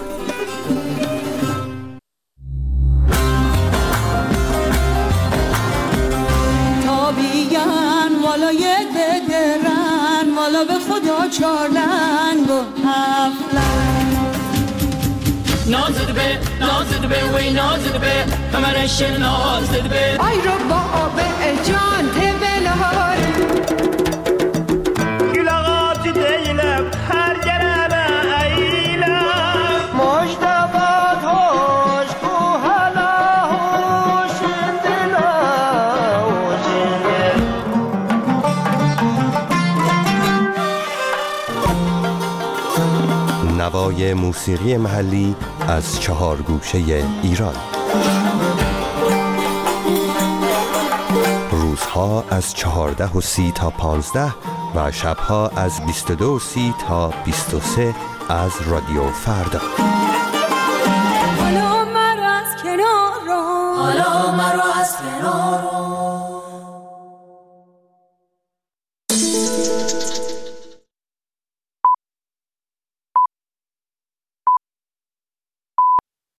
تابیگن والا یک بدرن والا به خدا چارلنگ و هفلنگ نازد به نازد به وی نازد به کمرش نازد به آی رو با آب جان تبلهار گلاغات دیلم هر گرم ایلم مجدبات هوش کو هلا هوش دلا نوای موسیقی محلی از چهار گوشه ایران. روزها از چهارده و سی تا پانزده و شبها از بیست و دو و سی تا بیست و سه از رادیو فردا.